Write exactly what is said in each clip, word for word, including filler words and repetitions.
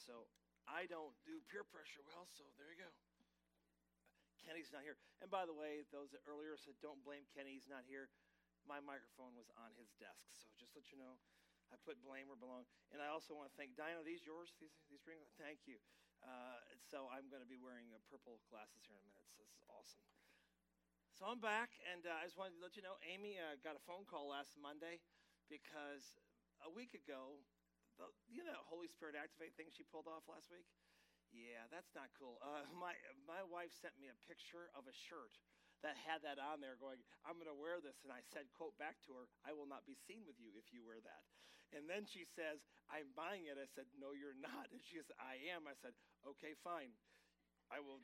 So I don't do peer pressure well, so there you go. Kenny's not here. And by the way, those that earlier said don't blame Kenny, he's not here. My microphone was on his desk, so just let you know, I put blame where it belongs. And I also want to thank Diana. Are these yours? These these rings? Thank you. Uh, so I'm going to be wearing uh, purple glasses here in a minute. So this is awesome. So I'm back, and uh, I just wanted to let you know, Amy uh, got a phone call last Monday because a week ago, the, you know that Holy Spirit Activate thing she pulled off last week? Yeah, that's not cool. Uh, my my wife sent me a picture of a shirt that had that on there going, I'm going to wear this. And I said, quote, back to her, I will not be seen with you if you wear that. And then she says, I'm buying it. I said, no, you're not. And she said, I am. I said, okay, fine. I will.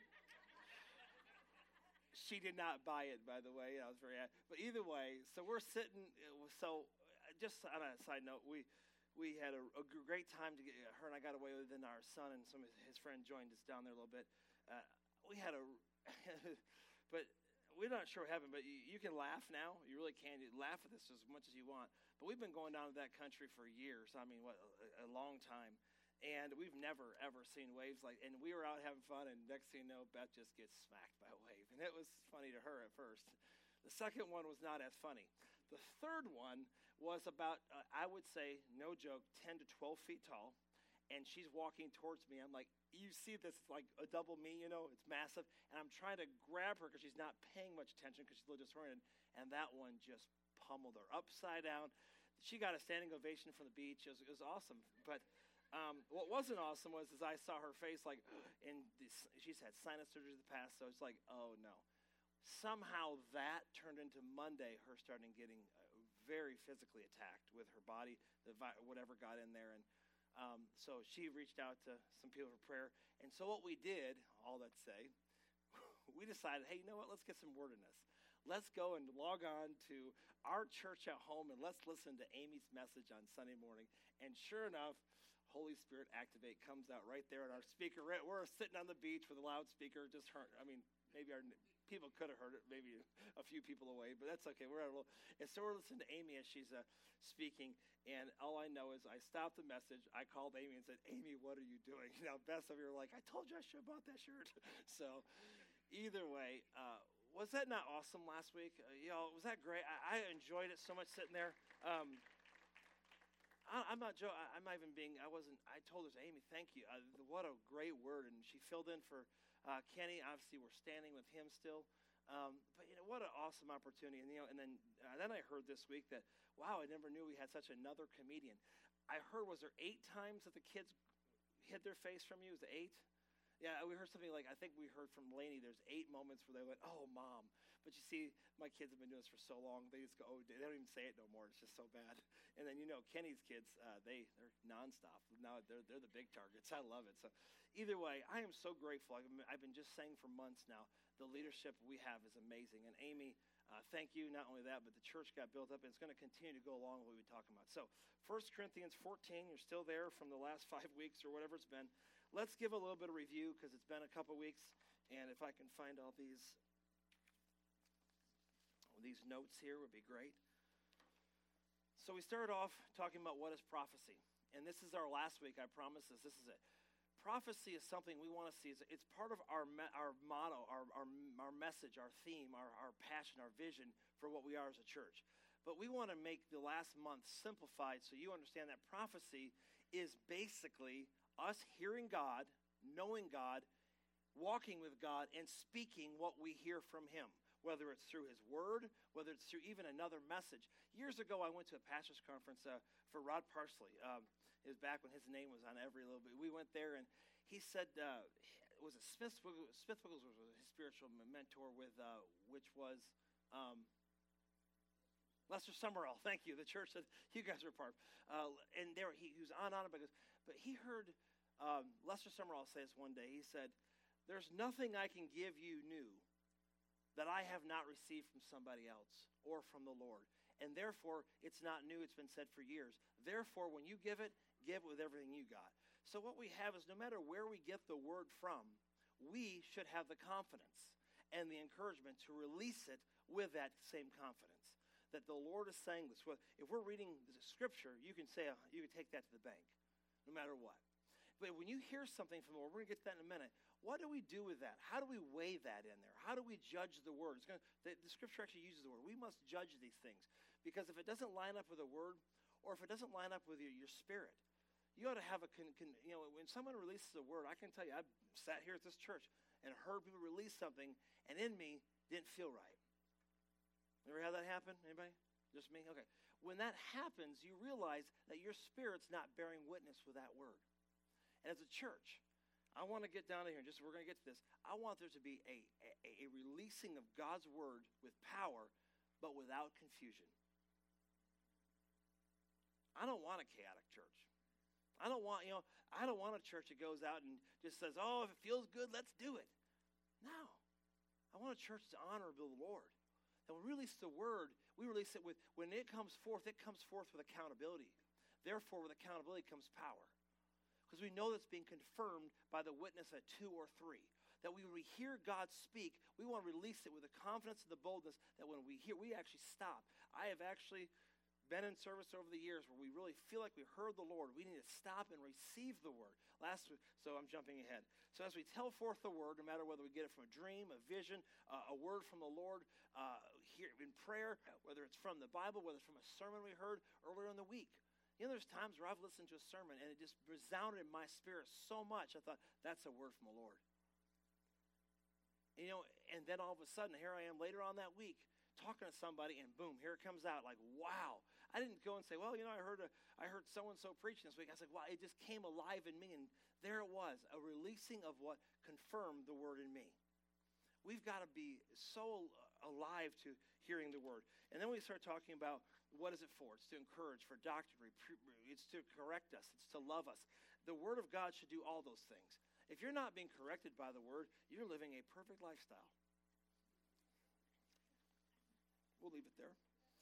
She did not buy it, by the way. I was very happy. But either way, so we're sitting. So just on a side note, we we had a, a great time to get, her and I got away with it, and our son and some of his friend joined us down there a little bit. Uh, we had a, but we're not sure what happened, but you, you can laugh now. You really can. You laugh at this as much as you want. But we've been going down to that country for years. I mean, what, a, a long time. And we've never, ever seen waves like, and we were out having fun, and next thing you know, Beth just gets smacked by a wave. And it was funny to her at first. The second one was not as funny. The third one was about, uh, I would say, no joke, ten to twelve feet tall. And she's walking towards me. I'm like, you see this, it's like a double me, you know, it's massive. And I'm trying to grab her because she's not paying much attention because she's a little disoriented. And that one just pummeled her upside down. She got a standing ovation from the beach. It was, it was awesome. But um, what wasn't awesome was as I saw her face, like, and this, she's had sinus surgery in the past, so it's like, oh, no. Somehow that turned into Monday, her starting getting uh, very physically attacked with her body, the vi- whatever got in there. And Um, so she reached out to some people for prayer. And so what we did, all that to say, we decided, hey, you know what? Let's get some word in this. Let's go and log on to our church at home and let's listen to Amy's message on Sunday morning. And sure enough, Holy Spirit Activate comes out right there on our speaker. We're sitting on the beach with a loudspeaker. Just heard, I mean, maybe our people could have heard it, maybe a few people away, but that's okay. We're at a little, and so we're listening to Amy as she's uh, speaking, and all I know is I stopped the message. I called Amy and said, Amy, what are you doing? Now, Beth over here like, I told you I should have bought that shirt. So either way, uh, was that not awesome last week? Uh, you know, was that great? I, I enjoyed it so much sitting there. Um, I, I'm not joking. I'm not even being, I wasn't, I told her, Amy, thank you. Uh, what a great word, and she filled in for Uh, Kenny. Obviously, we're standing with him still, um, but you know what an awesome opportunity. And you know, and then uh, then I heard this week that wow, I never knew we had such another comedian. I heard was there eight times that the kids hid their face from you? Was it eight? Yeah, we heard something like I think we heard from Lainey. There's eight moments where they went, "Oh, mom!" But you see, my kids have been doing this for so long. They just go, "Oh," they don't even say it no more. It's just so bad. And then you know, Kenny's kids, uh, they they're nonstop. Now they're they're the big targets. I love it. So, either way, I am so grateful. I've been, I've been just saying for months now, the leadership we have is amazing. And Amy, uh, thank you. Not only that, but the church got built up, and it's going to continue to go along with what we've been talking about. So, First Corinthians fourteen. You're still there from the last five weeks or whatever it's been. Let's give a little bit of review because it's been a couple weeks, and if I can find all these these notes here would be great. So we started off talking about what is prophecy, and this is our last week. I promise this. This is it. Prophecy is something we want to see. It's, it's part of our me, our motto, our, our our message, our theme, our our passion, our vision for what we are as a church. But we want to make the last month simplified so you understand that prophecy is basically us hearing God, knowing God, walking with God, and speaking what we hear from him, whether it's through his word, whether it's through even another message. Years ago, I went to a pastor's conference uh, for Rod Parsley. Um, it was back when his name was on every little bit. We went there, and he said, uh, it was a Smith, Smith Wiggles was his spiritual mentor with, uh, which was um, Lester Summerall. Thank you. The church that you guys are part of. Uh, and there he, he was on and on about this. But he heard um, Lester Summerall say this one day. He said, there's nothing I can give you new that I have not received from somebody else or from the Lord. And therefore, it's not new. It's been said for years. Therefore, when you give it, give it with everything you got. So what we have is no matter where we get the word from, we should have the confidence and the encouragement to release it with that same confidence. That the Lord is saying this. Well, if we're reading the scripture, you can say, you can take that to the bank, no matter what. But when you hear something from the Lord, we're going to get to that in a minute. What do we do with that? How do we weigh that in there? How do we judge the word? It's gonna, the, the scripture actually uses the word. We must judge these things. Because if it doesn't line up with the word, or if it doesn't line up with your, your spirit, you ought to have a, con, con, you know, when someone releases a word, I can tell you, I've sat here at this church and heard people release something, and in me, didn't feel right. Ever had that happen? Anybody? Just me? Okay. When that happens, you realize that your spirit's not bearing witness with that word. And as a church, I want to get down to here, and just we're going to get to this. I want there to be a, a, a releasing of God's word with power, but without confusion. I don't want a chaotic church. I don't want, you know, I don't want a church that goes out and just says, oh, if it feels good, let's do it. No. I want a church to honor the Lord. And we release the word, we release it with, when it comes forth, it comes forth with accountability. Therefore, with accountability comes power. Because we know that's being confirmed by the witness at two or three. That we, when we hear God speak, we want to release it with the confidence and the boldness that when we hear, we actually stop. I have actually been in service over the years where we really feel like we heard the Lord. We need to stop and receive the word. Last week, so I'm jumping ahead. So as we tell forth the word, no matter whether we get it from a dream, a vision, uh, a word from the Lord, uh, here in prayer, whether it's from the Bible, whether it's from a sermon we heard earlier in the week. You know, there's times where I've listened to a sermon and it just resounded in my spirit so much, I thought, that's a word from the Lord. You know, and then all of a sudden, here I am later on that week, talking to somebody, and boom, here it comes out, like, wow. I didn't go and say, well, you know, I heard a, I heard so-and-so preaching this week. I was like, wow, it just came alive in me, and there it was, a releasing of what confirmed the word in me. We've got to be so alive to hearing the word. And then we start talking about what is it for? It's to encourage, for doctrine, it's to correct us, it's to love us. The word of God should do all those things. If you're not being corrected by the word, you're living a perfect lifestyle. We'll leave it there.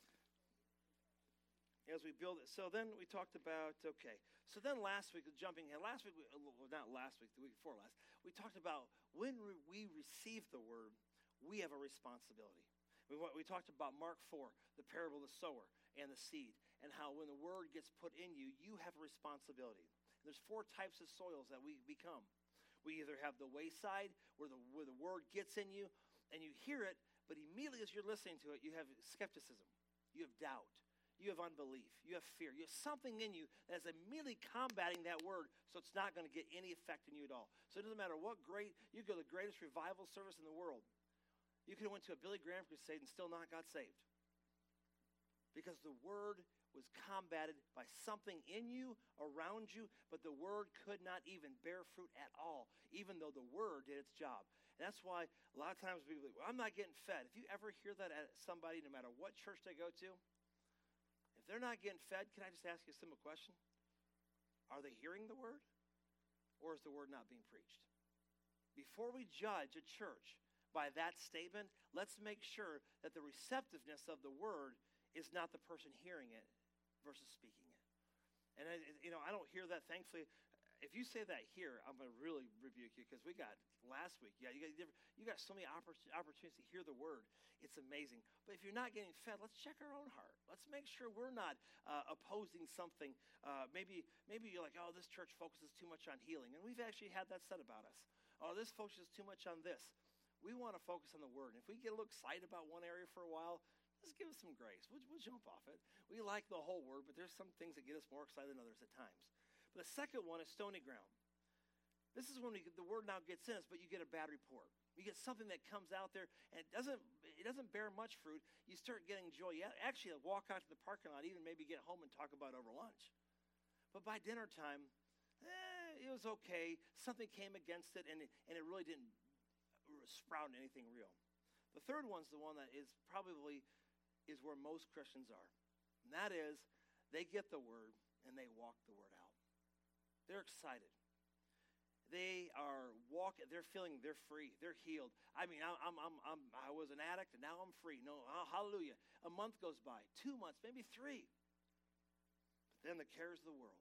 As we build it. So then we talked about, okay. So then last week, jumping ahead, last week, well, not last week, the week before last, we talked about when we receive the word, we have a responsibility. We, we talked about Mark four, the parable of the sower and the seed, and how when the word gets put in you, you have a responsibility. And there's four types of soils that we become. We either have the wayside, where the, where the word gets in you, and you hear it, but immediately as you're listening to it, you have skepticism, you have doubt, you have unbelief, you have fear, you have something in you that is immediately combating that word, so it's not going to get any effect in you at all. So it doesn't matter what great, you go to the greatest revival service in the world. You could have went to a Billy Graham crusade and still not got saved. Because the word was combated by something in you, around you, but the word could not even bear fruit at all, even though the word did its job. And that's why a lot of times people are like, well, I'm not getting fed. If you ever hear that at somebody, no matter what church they go to, if they're not getting fed, can I just ask you a simple question? Are they hearing the word? Or is the word not being preached? Before we judge a church by that statement, let's make sure that the receptiveness of the word is not the person hearing it versus speaking it. And, I, you know, I don't hear that, thankfully. If you say that here, I'm going to really rebuke you because we got last week. Yeah, you got, you got so many opportunities to hear the word. It's amazing. But if you're not getting fed, let's check our own heart. Let's make sure we're not uh, opposing something. Uh, maybe, maybe you're like, oh, this church focuses too much on healing. And we've actually had that said about us. Oh, this focuses too much on this. We want to focus on the word. And if we get a little excited about one area for a while, let's give us some grace. We'll, we'll jump off it. We like the whole word, but there's some things that get us more excited than others at times. But the second one is stony ground. This is when we, the word now gets in us, but you get a bad report. You get something that comes out there, and it doesn't it doesn't bear much fruit. You start getting joy. You actually walk out to the parking lot, even maybe get home and talk about it over lunch. But by dinner time, eh, it was okay. Something came against it, and it, and it really didn't sprout anything real. The third one's the one that is probably is where most Christians are. And that is, they get the word, and they walk the word out. They're excited. They are walking, they're feeling, they're free, they're healed. I mean, I'm, I'm, I'm, I'm, I was an addict, and now I'm free. No, oh, hallelujah. A month goes by, two months, maybe three. But then the cares of the world.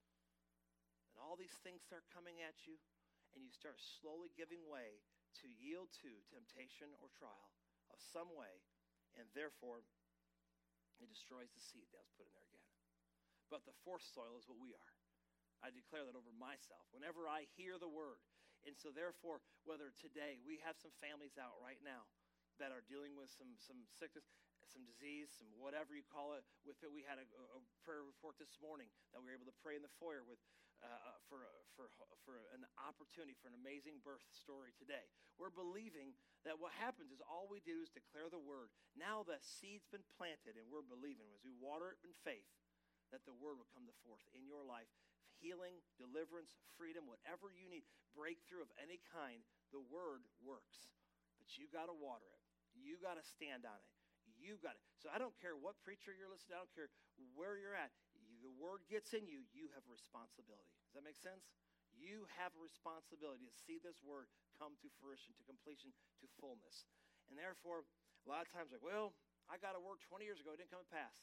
And all these things start coming at you, and you start slowly giving way to yield to temptation or trial of some way, and therefore it destroys the seed that was put in there again. But the fourth soil is what we are. I declare that over myself. Whenever I hear the word. And so therefore, whether today, we have some families out right now that are dealing with some, some sickness, some disease, some whatever you call it. With it, we had a, a prayer report this morning that we were able to pray in the foyer with uh, for for for an opportunity for an amazing birth story today. We're believing that what happens is all we do is declare the word. Now the seed's been planted, and we're believing as we water it in faith that the word will come to forth in your life. Healing, deliverance, freedom, whatever you need, breakthrough of any kind, the word works. But you got to water it. You got to stand on it. You got it. So I don't care what preacher you're listening to. I don't care where you're at. You, the word gets in you. You have a responsibility. Does that make sense? You have a responsibility to see this word come to fruition, to completion, to fullness. And therefore, a lot of times like, well, I got a word twenty years ago. It didn't come to pass.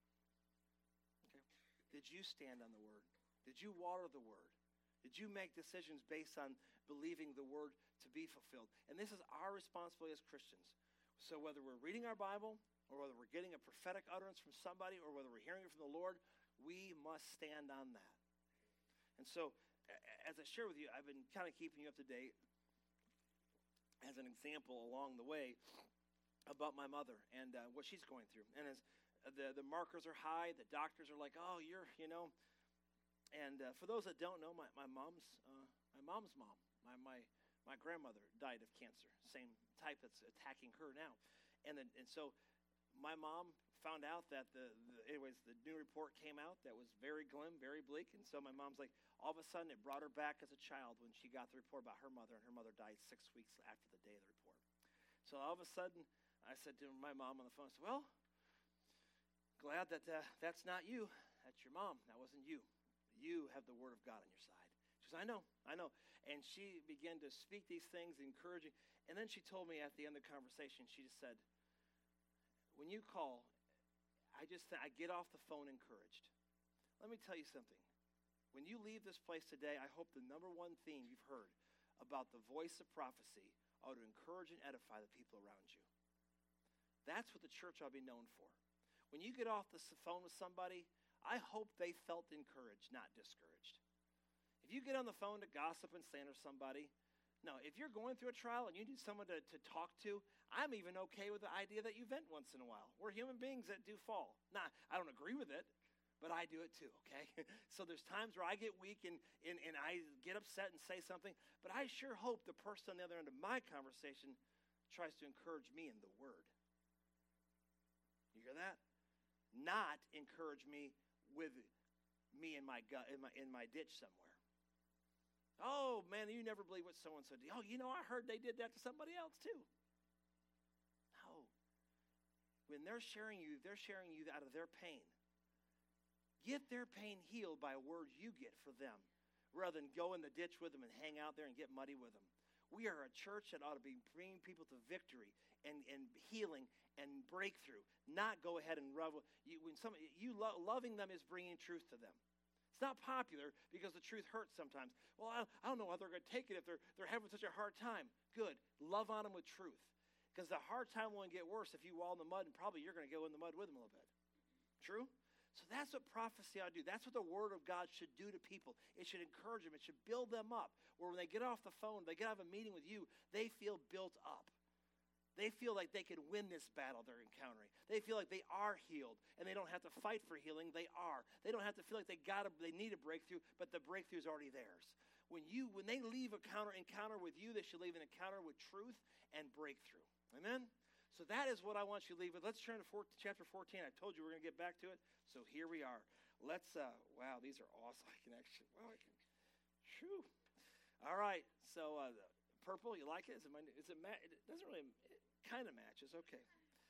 Okay. Did you stand on the word? Did you water the word? Did you make decisions based on believing the word to be fulfilled? And this is our responsibility as Christians. So whether we're reading our Bible or whether we're getting a prophetic utterance from somebody or whether we're hearing it from the Lord, we must stand on that. And so as I share with you, I've been kind of keeping you up to date as an example along the way about my mother and uh, what she's going through. And as the, the markers are high, the doctors are like, oh, you're, you know. And uh, for those that don't know, my, my mom's uh, my mom's mom, my, my my grandmother died of cancer, same type that's attacking her now. And then, and so my mom found out that the, the anyways the new report came out that was very glim, very bleak. And so my mom's like, all of a sudden it brought her back as a child when she got the report about her mother, and her mother died six weeks after the day of the report. So all of a sudden I said to my mom on the phone, I said, well, glad that uh, that's not you. That's your mom. That wasn't you. You have the word of God on your side. She says, I know, I know. And she began to speak these things, encouraging. And then she told me at the end of the conversation, she just said, when you call, I just I get off the phone encouraged. Let me tell you something. When you leave this place today, I hope the number one theme you've heard about the voice of prophecy are to encourage and edify the people around you. That's what the church ought to be known for. When you get off the phone with somebody, I hope they felt encouraged, not discouraged. If you get on the phone to gossip and slander somebody, no, if you're going through a trial and you need someone to, to talk to, I'm even okay with the idea that you vent once in a while. We're human beings that do fall. Now, I don't agree with it, but I do it too, okay? So there's times where I get weak and, and, and I get upset and say something, but I sure hope the person on the other end of my conversation tries to encourage me in the word. You hear that? Not encourage me with me in my gut, in my in my ditch somewhere. Oh man, you never believe what someone said. Oh, you know, I heard they did that to somebody else too. No. When they're sharing you, they're sharing you out of their pain. Get their pain healed by a word you get for them, rather than go in the ditch with them and hang out there and get muddy with them. We are a church that ought to be bringing people to victory and, and healing and breakthrough, not go ahead and revel. You, when some, you lo- loving them is bringing truth to them. It's not popular because the truth hurts sometimes. Well, I, I don't know how they're going to take it if they're, they're having such a hard time. Good. Love on them with truth, because the hard time won't get worse if you wall in the mud, and probably you're going to go in the mud with them a little bit. True? So that's what prophecy ought to do. That's what the word of God should do to people. It should encourage them. It should build them up. Where when they get off the phone, they get out of a meeting with you, they feel built up. They feel like they can win this battle they're encountering. They feel like they are healed, and they don't have to fight for healing. They are. They don't have to feel like they got a, they need a breakthrough, but the breakthrough is already theirs. When you when they leave a counter encounter with you, they should leave an encounter with truth and breakthrough. Amen? So that is what I want you to leave with. Let's turn to four, chapter fourteen. I told you we're going to get back to it. So here we are. Let's, uh, wow, these are awesome. I can actually, wow, I can, shoo. All right. So uh, purple, you like it? Is it, my, is it, ma- it doesn't really, it kind of matches. Okay.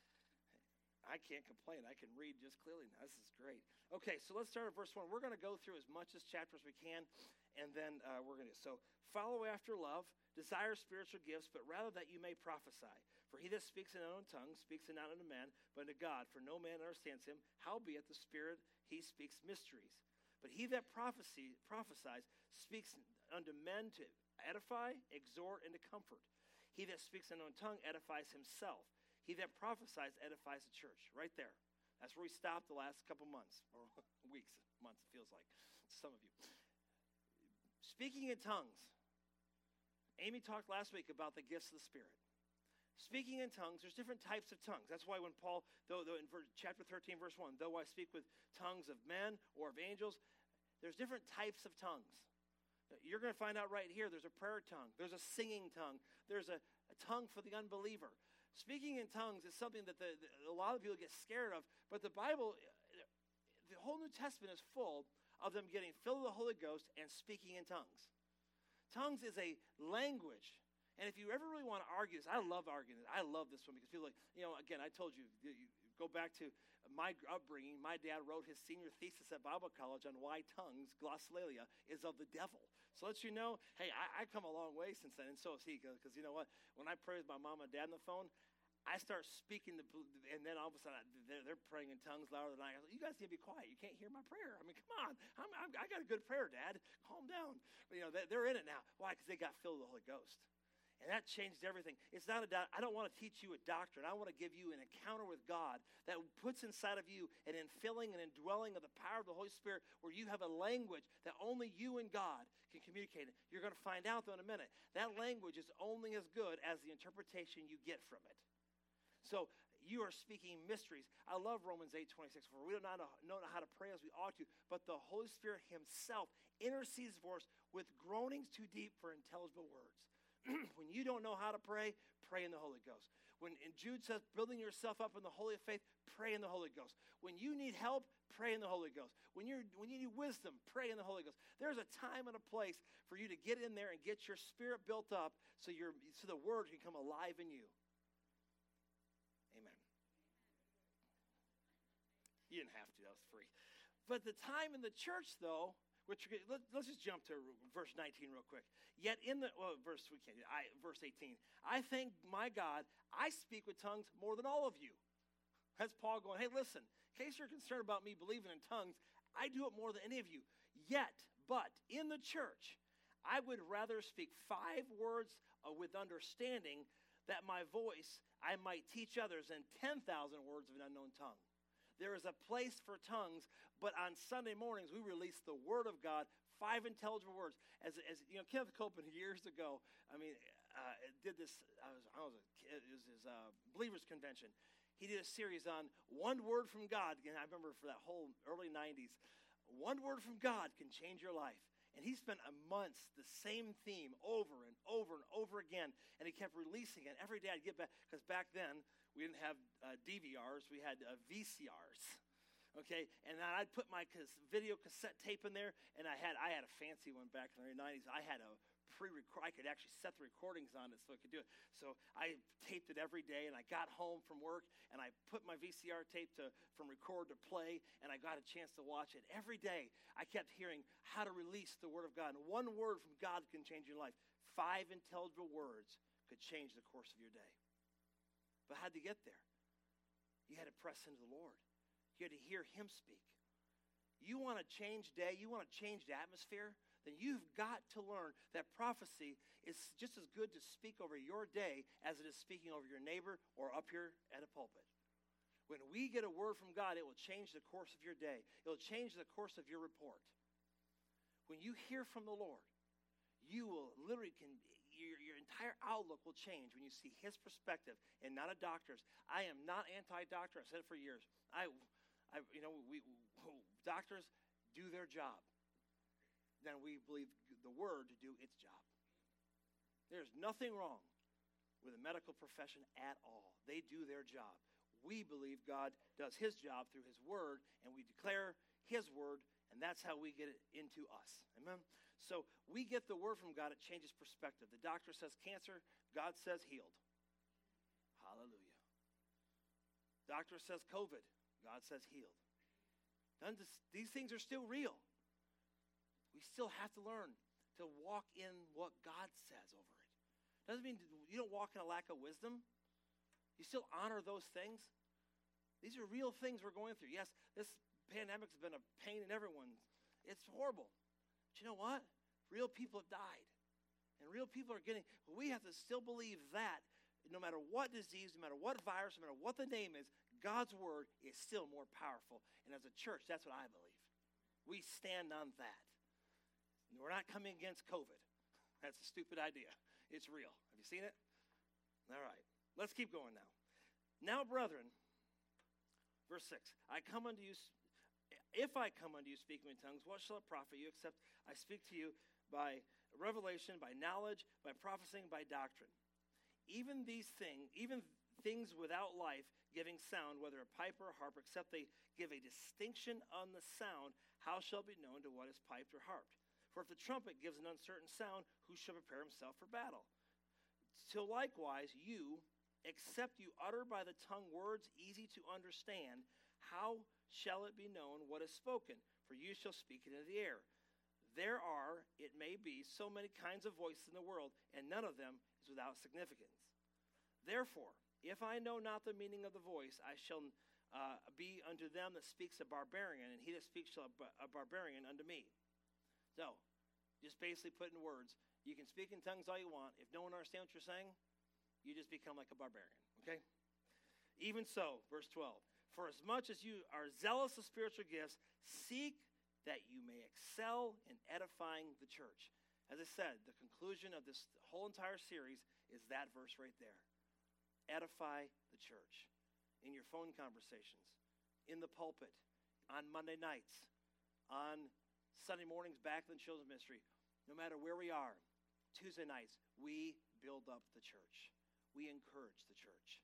I can't complain. I can read just clearly now. This is great. Okay, so let's start at verse one. We're going to go through as much as chapter as we can, and then uh, we're going to, so follow after love, desire spiritual gifts, but rather that you may prophesy. For he that speaks in unknown tongue speaks not unto man, but unto God. For no man understands him. Howbeit the Spirit, he speaks mysteries. But he that prophecy, prophesies speaks unto men to edify, exhort, and to comfort. He that speaks in unknown tongue edifies himself. He that prophesies edifies the church. Right there. That's where we stopped the last couple months, or weeks, months it feels like, some of you. Speaking in tongues. Amy talked last week about the gifts of the Spirit. Speaking in tongues, there's different types of tongues. That's why when Paul, though, though in verse, chapter thirteen, verse one, though I speak with tongues of men or of angels, there's different types of tongues. You're going to find out right here, there's a prayer tongue. There's a singing tongue. There's a, a tongue for the unbeliever. Speaking in tongues is something that the, the, a lot of people get scared of, but the Bible, the whole New Testament is full of them getting filled with the Holy Ghost and speaking in tongues. Tongues is a language. And if you ever really want to argue this, I love arguing this. I love this one because people like, you know, again, I told you, you go back to my upbringing. My dad wrote his senior thesis at Bible college on why tongues, glossolalia, is of the devil. So let you know, hey, I, I come a long way since then, and so has he. Because you know what? When I pray with my mom and dad on the phone, I start speaking, the, and then all of a sudden they're, they're praying in tongues louder than I am. You guys need to be quiet. You can't hear my prayer. I mean, come on. I'm, I'm, I got a good prayer, Dad. Calm down. But, you know, they, they're in it now. Why? Because they got filled with the Holy Ghost. And that changed everything. It's not a doubt. I don't want to teach you a doctrine. I want to give you an encounter with God that puts inside of you an infilling and indwelling of the power of the Holy Spirit where you have a language that only you and God can communicate. You're going to find out, though, in a minute. That language is only as good as the interpretation you get from it. So you are speaking mysteries. I love Romans eight twenty-six, for we do not know how to pray as we ought to, but the Holy Spirit himself intercedes for us with groanings too deep for intelligible words. When you don't know how to pray, pray in the Holy Ghost. When and Jude says, building yourself up in the holy faith, pray in the Holy Ghost. When you need help, pray in the Holy Ghost. When you're when you need wisdom, pray in the Holy Ghost. There's a time and a place for you to get in there and get your spirit built up so your so the word can come alive in you. Amen. You didn't have to, that was free. But the time in the church, though, which let, let's just jump to verse nineteen real quick. Yet in the well, verse we can't. I, verse eighteen. I thank my God, I speak with tongues more than all of you. That's Paul going, hey, listen, in case you're concerned about me believing in tongues, I do it more than any of you. Yet, but in the church, I would rather speak five words uh, with understanding that my voice I might teach others than ten thousand words of an unknown tongue. There is a place for tongues, but on Sunday mornings we release the Word of God, five intelligible words. As, as you know, Kenneth Copeland years ago, I mean, uh, did this. I was, I was a kid, it was his uh, Believers Convention. He did a series on one word from God. And I remember for that whole early nineties, one word from God can change your life. And he spent a months the same theme over and over and over again. And he kept releasing it. Every day I'd get back, because back then we didn't have uh, D V Rs, we had uh, V C Rs. Okay, and I'd put my cas- video cassette tape in there, and I had I had a fancy one back in the early nineties. I had a pre-record. I could actually set the recordings on it so I could do it. So I taped it every day, and I got home from work, and I put my V C R tape to from record to play, and I got a chance to watch it. Every day, I kept hearing how to release the Word of God. And one word from God can change your life. Five intelligible words could change the course of your day. But how'd you get there? You had to press into the Lord. You had to hear him speak. You want to change day, you want to change the atmosphere, then you've got to learn that prophecy is just as good to speak over your day as it is speaking over your neighbor or up here at a pulpit. When we get a word from God, it will change the course of your day. It will change the course of your report. When you hear from the Lord, you will literally, can your, your entire outlook will change when you see his perspective and not a doctor's. I am not anti-doctor. I've said it for years. I, I you know, we doctors do their job. Then we believe the word to do its job. There's nothing wrong with the medical profession at all. They do their job. We believe God does his job through his word, and we declare his word, and that's how we get it into us. Amen? So we get the word from God, it changes perspective. The doctor says cancer, God says healed. Hallelujah. Doctor says COVID, God says healed. These things are still real. We still have to learn to walk in what God says over it. Doesn't mean you don't walk in a lack of wisdom. You still honor those things. These are real things we're going through. Yes, this pandemic's been a pain in everyone's. It's horrible. But you know what? Real people have died. And real people are getting, we have to still believe that no matter what disease, no matter what virus, no matter what the name is, God's word is still more powerful. And as a church, that's what I believe. We stand on that. We're not coming against COVID. That's a stupid idea. It's real. Have you seen it? All right. Let's keep going now. Now, brethren, verse six, I come unto you, if I come unto you speaking in tongues, what shall it profit you, except I speak to you by revelation, by knowledge, by prophesying, by doctrine? Even these things, even things without life, giving sound, whether a pipe or a harp, except they give a distinction on the sound, how shall it be known to what is piped or harped? For if the trumpet gives an uncertain sound, who shall prepare himself for battle? So likewise, you, except you utter by the tongue words easy to understand, how shall it be known what is spoken? For you shall speak it into the air. There are, it may be, so many kinds of voices in the world, and none of them is without significance. Therefore, if I know not the meaning of the voice, I shall uh, be unto them that speaks a barbarian, and he that speaks shall be a barbarian unto me. So, just basically put in words, you can speak in tongues all you want. If no one understands what you're saying, you just become like a barbarian, okay? Even so, verse twelve, for as much as you are zealous of spiritual gifts, seek that you may excel in edifying the church. As I said, the conclusion of this whole entire series is that verse right there. Edify the church in your phone conversations, in the pulpit, on Monday nights, on Sunday mornings back in the children's ministry. No matter where we are, Tuesday nights, we build up the church. We encourage the church.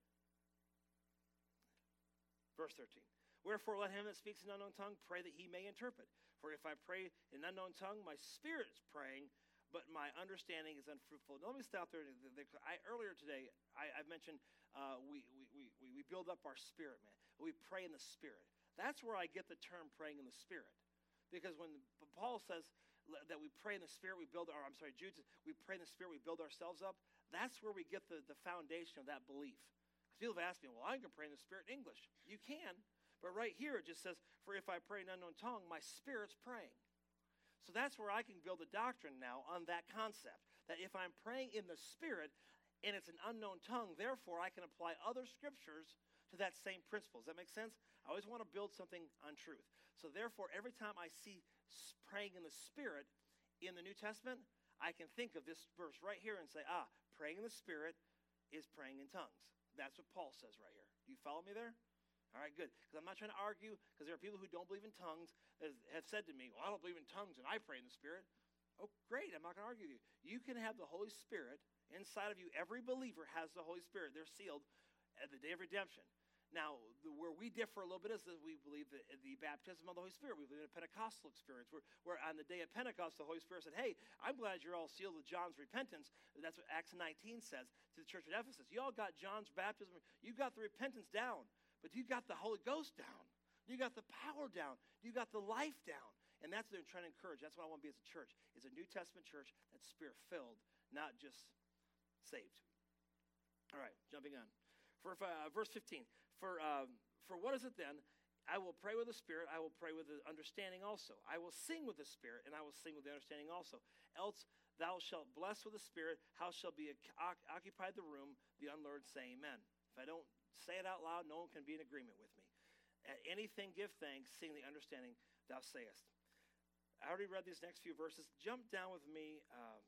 Verse thirteen. Wherefore let him that speaks in an unknown tongue pray that he may interpret. For if I pray in an unknown tongue, my spirit is praying, but my understanding is unfruitful. Now, let me stop there. I, earlier today, I, I mentioned uh, we, we, we, we build up our spirit, man. We pray in the spirit. That's where I get the term praying in the spirit. Because when Paul says that we pray in the spirit, we build our, I'm sorry, Jude says we pray in the spirit, we build ourselves up. That's where we get the, the foundation of that belief. People have asked me, well, I can pray in the spirit in English. You can. But right here it just says, for if I pray in an unknown tongue, my spirit's praying. So that's where I can build a doctrine now on that concept. That if I'm praying in the spirit and it's an unknown tongue, therefore I can apply other scriptures to that same principle. Does that make sense? I always want to build something on truth. So therefore, every time I see praying in the spirit in the New Testament, I can think of this verse right here and say, ah, praying in the spirit is praying in tongues. That's what Paul says right here. Do you follow me there? All right, good. Because I'm not trying to argue, because there are people who don't believe in tongues that have said to me, well, I don't believe in tongues and I pray in the spirit. Oh, great. I'm not going to argue with you. You can have the Holy Spirit inside of you. Every believer has the Holy Spirit. They're sealed at the day of redemption. Now, the, where we differ a little bit is that we believe that the baptism of the Holy Spirit. We believe in a Pentecostal experience where, where on the day of Pentecost, the Holy Spirit said, hey, I'm glad you're all sealed with John's repentance. That's what Acts nineteen says to the church at Ephesus. You all got John's baptism. You got the repentance down, but you got the Holy Ghost down. You got the power down. You got the life down. And that's what they're trying to encourage. That's what I want to be as a church. It's a New Testament church that's spirit-filled, not just saved. All right, jumping on. For uh, verse fifteen, for um, for what is it then? I will pray with the Spirit, I will pray with the understanding also. I will sing with the Spirit, and I will sing with the understanding also. Else thou shalt bless with the Spirit, how shall be occupied the room? The unlearned say amen. If I don't say it out loud, no one can be in agreement with me. At anything give thanks, sing the understanding thou sayest. I already read these next few verses. Jump down with me. Um,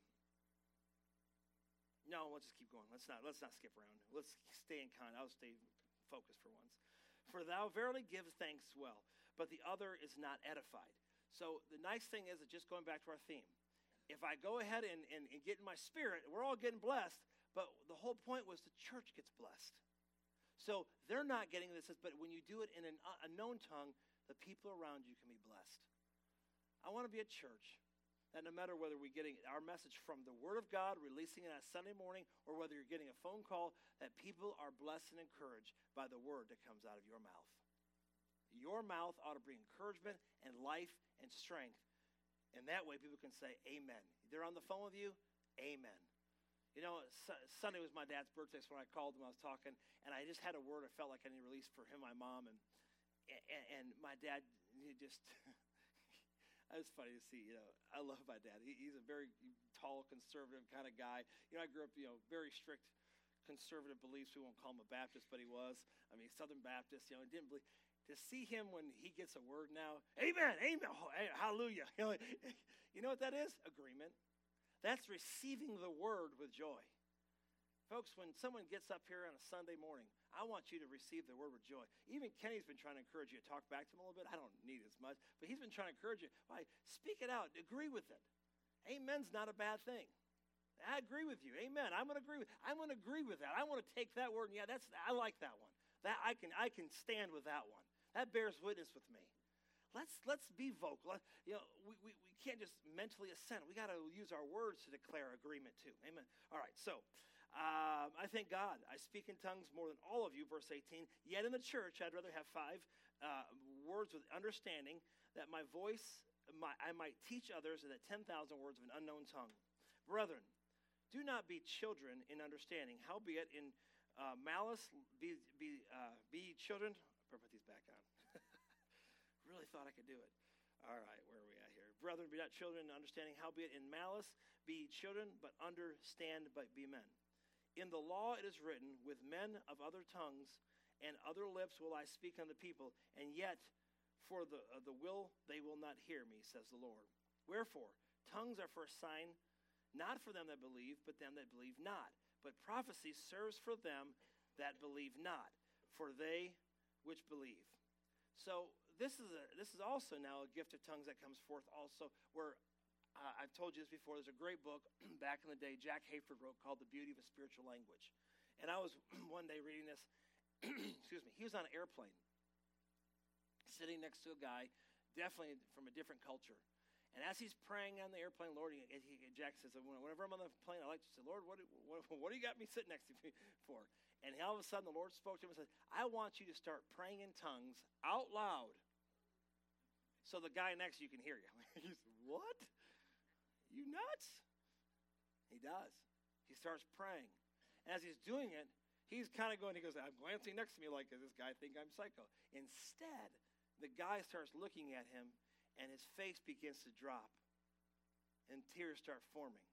no, let's just keep going. Let's not let's not skip around. Let's stay in con. I'll stay focused for once. For thou verily give thanks well, but the other is not edified. So the nice thing is, that just going back to our theme, if I go ahead and, and, and get in my spirit, we're all getting blessed, but the whole point was the church gets blessed. So they're not getting this, but when you do it in an unknown tongue, the people around you can be blessed. I want to be a church that no matter whether we're getting our message from the Word of God, releasing it on Sunday morning, or whether you're getting a phone call, that people are blessed and encouraged by the word that comes out of your mouth. Your mouth ought to bring encouragement and life and strength. And that way people can say, amen. They're on the phone with you, amen. You know, Sunday was my dad's birthday, so when I called him, I was talking, and I just had a word I felt like I needed to release for him and my mom. And, and, and my dad, he just... It's funny to see, you know, I love my dad. He, he's a very tall, conservative kind of guy. You know, I grew up, you know, very strict conservative beliefs. We won't call him a Baptist, but he was. I mean, Southern Baptist, you know, didn't believe. To see him when he gets a word now, amen, amen, oh, hallelujah. You know, You know what that is? Agreement. That's receiving the word with joy. Folks, when someone gets up here on a Sunday morning, I want you to receive the word with joy. Even Kenny's been trying to encourage you to talk back to him a little bit. I don't need as much, but he's been trying to encourage you. Why? Speak it out. Agree with it. Amen's not a bad thing. I agree with you. Amen. I'm going to agree with. I'm going to agree with that. I want to take that word. And yeah, that's. I like that one. That I can. I can stand with that one. That bears witness with me. Let's let's be vocal. You know, we, we, we can't just mentally assent. We got to use our words to declare agreement too. Amen. All right. So. Um, I thank God. I speak in tongues more than all of you, verse eighteen. Yet in the church, I'd rather have five uh, words with understanding, that my voice, my, I might teach others, and that ten thousand words of an unknown tongue. Brethren, do not be children in understanding. Howbeit in uh, malice, be be uh, be children. I'll put these back on. Really thought I could do it. All right, where are we at here? Brethren, be not children in understanding. Howbeit in malice, be children, but understand, but be men. In the law it is written, with men of other tongues and other lips will I speak unto the people, and yet for the, uh, the will they will not hear me, says the Lord. Wherefore, tongues are for a sign, not for them that believe, but them that believe not. But prophecy serves for them that believe not, for they which believe. So this is a, this is also now a gift of tongues that comes forth also, where Uh, I've told you this before. There's a great book back in the day Jack Hayford wrote called The Beauty of a Spiritual Language. And I was one day reading this. Excuse me. He was on an airplane sitting next to a guy, definitely from a different culture. And as he's praying on the airplane, Lord, he, he, Jack says, whenever I'm on the plane, I like to say, Lord, what, what, what do you got me sitting next to me for? And all of a sudden, the Lord spoke to him and said, I want you to start praying in tongues out loud so the guy next to you can hear you. He said, what? You nuts? He does. He starts praying. And as he's doing it, he's kind of going, he goes, I'm glancing next to me like, does this guy think I'm psycho? Instead, the guy starts looking at him, and his face begins to drop, and tears start forming.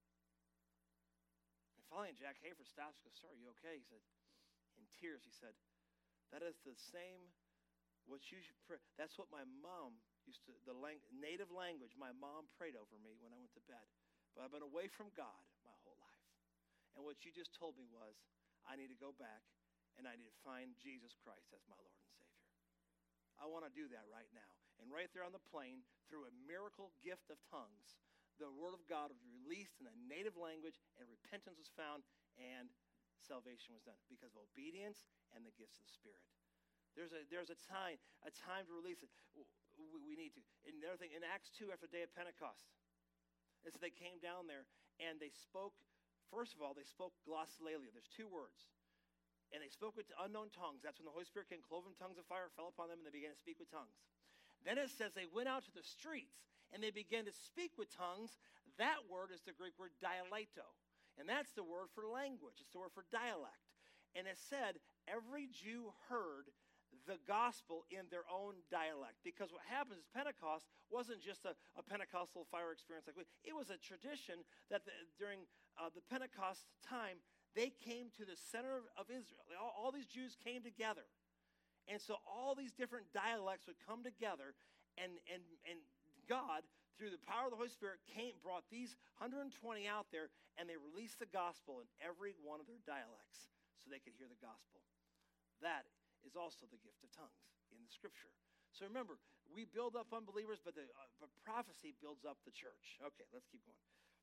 And finally, Jack Hayford stops and goes, sir, are you okay? He said, in tears, he said, that is the same, what you should pray. That's what my mom used to, the lang- native language my mom prayed over me when I went to bed. But I've been away from God my whole life. And what you just told me was, I need to go back and I need to find Jesus Christ as my Lord and Savior. I want to do that right now. And right there on the plane, through a miracle gift of tongues, the word of God was released in a native language, and repentance was found, and salvation was done because of obedience and the gifts of the Spirit. There's a there's a time, a time to release it. We, we need to. And the other thing, in Acts two, after the day of Pentecost, it said they came down there and they spoke, first of all, they spoke glossolalia. There's two words. And they spoke with unknown tongues. That's when the Holy Spirit came, cloven tongues of fire fell upon them, and they began to speak with tongues. Then it says they went out to the streets, and they began to speak with tongues. That word is the Greek word dialeto. And that's the word for language. It's the word for dialect. And it said every Jew heard the gospel in their own dialect. Because what happens is Pentecost wasn't just a, a Pentecostal fire experience like we. It was a tradition that the, during uh, the Pentecost time, they came to the center of Israel. All, all these Jews came together. And so all these different dialects would come together, and, and, and God, through the power of the Holy Spirit, came, brought these one hundred twenty out there, and they released the gospel in every one of their dialects so they could hear the gospel. That is also the gift of tongues in the Scripture. So remember, we build up unbelievers, but the uh, but prophecy builds up the church. Okay, let's keep going.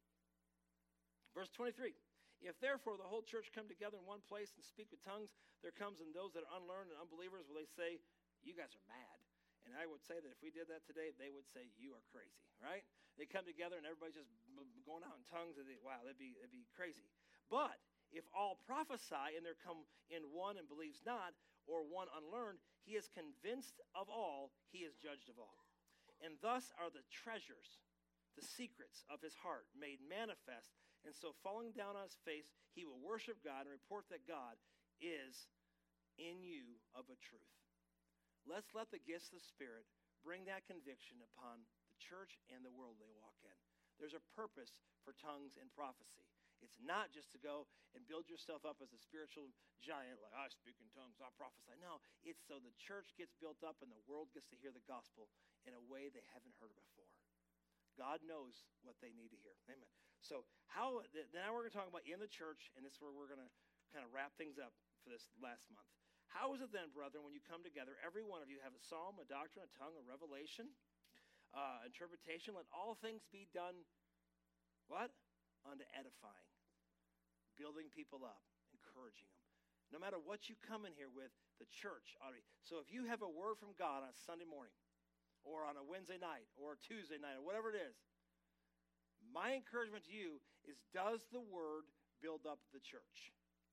Verse twenty-three. If therefore the whole church come together in one place and speak with tongues, there comes in those that are unlearned and unbelievers, will they say, you guys are mad. And I would say that if we did that today, they would say, you are crazy, right? They come together and everybody's just going out in tongues. And they, wow, that'd be, that'd be crazy. But if all prophesy and there come in one and believes not, or one unlearned, he is convinced of all, he is judged of all. And thus are the treasures, the secrets of his heart made manifest. And so falling down on his face, he will worship God and report that God is in you of a truth. Let's let the gifts of the Spirit bring that conviction upon the church and the world they walk in. There's a purpose for tongues and prophecy. It's not just to go and build yourself up as a spiritual giant, like, I speak in tongues, I prophesy. No, it's so the church gets built up and the world gets to hear the gospel in a way they haven't heard it before. God knows what they need to hear. Amen. So how now we're going to talk about in the church, and this is where we're going to kind of wrap things up for this last month. How is it then, brethren, when you come together, every one of you have a psalm, a doctrine, a tongue, a revelation, uh, interpretation? Let all things be done, what? Unto edifying, building people up, encouraging them. No matter what you come in here with, the church ought to be. So if you have a word from God on a Sunday morning, or on a Wednesday night, or a Tuesday night, or whatever it is, my encouragement to you is, does the word build up the church?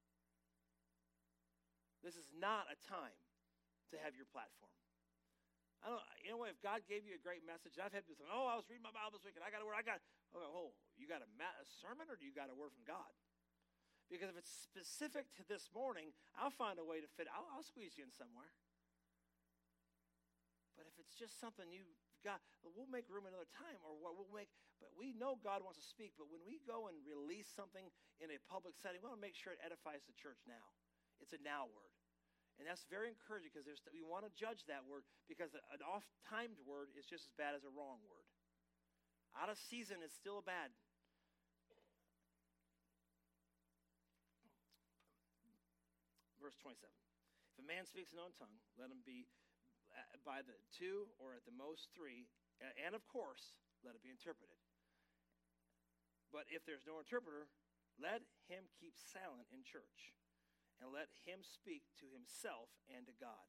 This is not a time to have your platform. I don't, you know what? If God gave you a great message, I've had people say, "Oh, I was reading my Bible this week, and I got a word. I got." Oh, oh you got a, ma- a sermon, or do you got a word from God? Because if it's specific to this morning, I'll find a way to fit. I'll, I'll squeeze you in somewhere. But if it's just something you've got, we'll make room another time, or what we'll make. But we know God wants to speak. But when we go and release something in a public setting, we want to make sure it edifies the church now. It's a now word. And that's very encouraging, because there's, we want to judge that word, because an off-timed word is just as bad as a wrong word. Out of season is still bad. Verse twenty-seven. If a man speaks in his own tongue, let him be by the two, or at the most three, and of course, let it be interpreted. But if there's no interpreter, let him keep silent in church, and let him speak to himself and to God.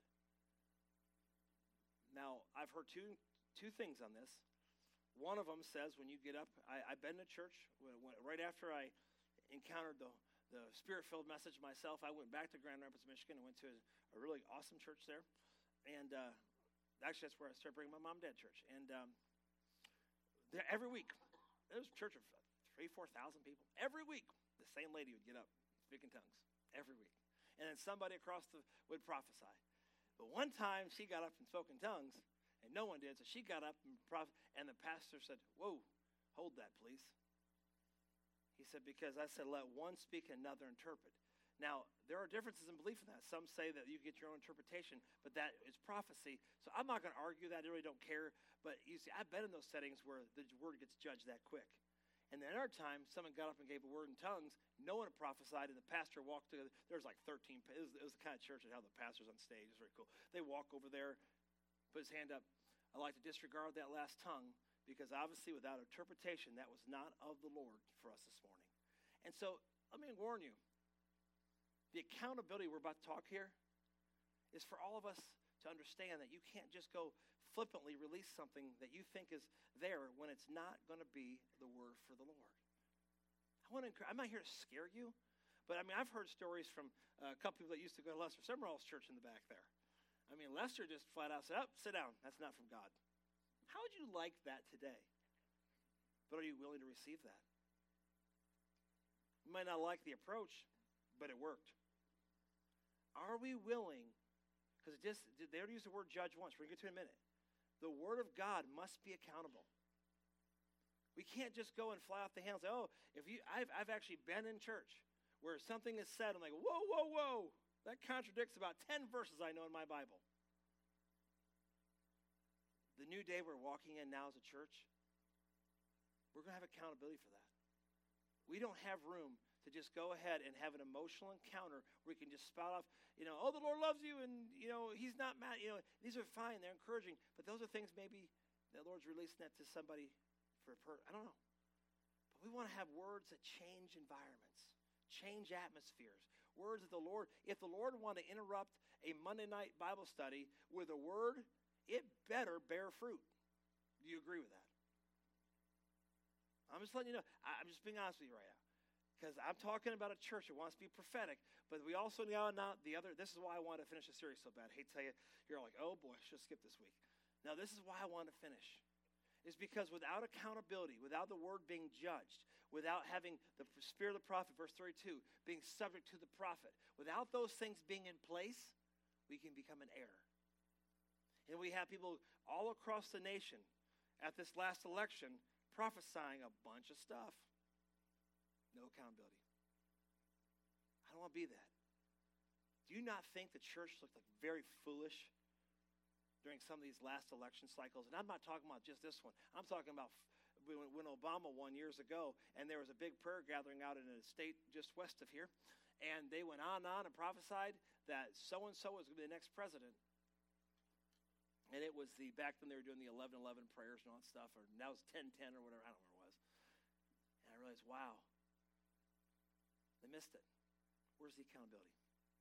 Now, I've heard two two things on this. One of them says, when you get up, I, I've been to church, when, when, right after I encountered the, the Spirit-filled message myself, I went back to Grand Rapids, Michigan, and went to a, a really awesome church there. And uh, actually, that's where I started bringing my mom and dad to church. And um, there, every week, there was a church of three, four thousand people. Every week, the same lady would get up, speaking tongues, every week. And then somebody across the would prophesy. But one time, she got up and spoke in tongues, and no one did. So she got up and prophesied, and the pastor said, "Whoa, hold that, please." He said, because I said, let one speak, another interpret. Now, there are differences in belief in that. Some say that you get your own interpretation, but that is prophecy. So I'm not going to argue that. I really don't care. But you see, I've been in those settings where the word gets judged that quick. And then another time, someone got up and gave a word in tongues. No one prophesied, and the pastor walked to, there was like thirteen, it was, it was the kind of church that had the pastors on stage. It was very cool. They walk over there, put his hand up. I like to disregard that last tongue, because obviously without interpretation, that was not of the Lord for us this morning. And so let me warn you, the accountability we're about to talk here is for all of us to understand that you can't just go flippantly release something that you think is there when it's not going to be the word for the Lord. I want to encourage, I'm not here to scare you, but I mean, I've heard stories from a couple people that used to go to Lester Summerall's church in the back there. I mean, Lester just flat out said, "Oh, sit down. That's not from God." How would you like that today? But are you willing to receive that? You might not like the approach, but it worked. Are we willing, because just they already used the word judge once, we're going to get to it in a minute. The word of God must be accountable. We can't just go and fly off the handle and say, "Oh, if you I've I've actually been in church where something is said, I'm like, whoa, whoa, whoa. That contradicts about ten verses I know in my Bible." The new day we're walking in now as a church, we're going to have accountability for that. We don't have room to just go ahead and have an emotional encounter where we can just spout off, you know, "Oh, the Lord loves you, and, you know, he's not mad." You know, these are fine. They're encouraging. But those are things maybe the Lord's releasing that to somebody for a per I don't know. But we want to have words that change environments, change atmospheres. Words that the Lord, if the Lord wanted to interrupt a Monday night Bible study with a word, it better bear fruit. Do you agree with that? I'm just letting you know. I'm just being honest with you right now. Because I'm talking about a church that wants to be prophetic, but we also know now the other, this is why I want to finish the series so bad. I hate to tell you, you're like, "Oh boy, I should skip this week." Now, this is why I want to finish. Is because without accountability, without the word being judged, without having the spirit of the prophet, verse thirty-two, being subject to the prophet, without those things being in place, we can become an error. And we have people all across the nation at this last election prophesying a bunch of stuff. No accountability. I don't want to be that. Do you not think the church looked like very foolish during some of these last election cycles? And I'm not talking about just this one. I'm talking about when, when Obama won years ago, and there was a big prayer gathering out in a state just west of here, and they went on and on and prophesied that so-and-so was going to be the next president. And it was the, back then they were doing the eleven eleven prayers and all that stuff, or now it's ten ten or whatever, I don't know what it was. And I realized, wow, they missed it. Where's the accountability?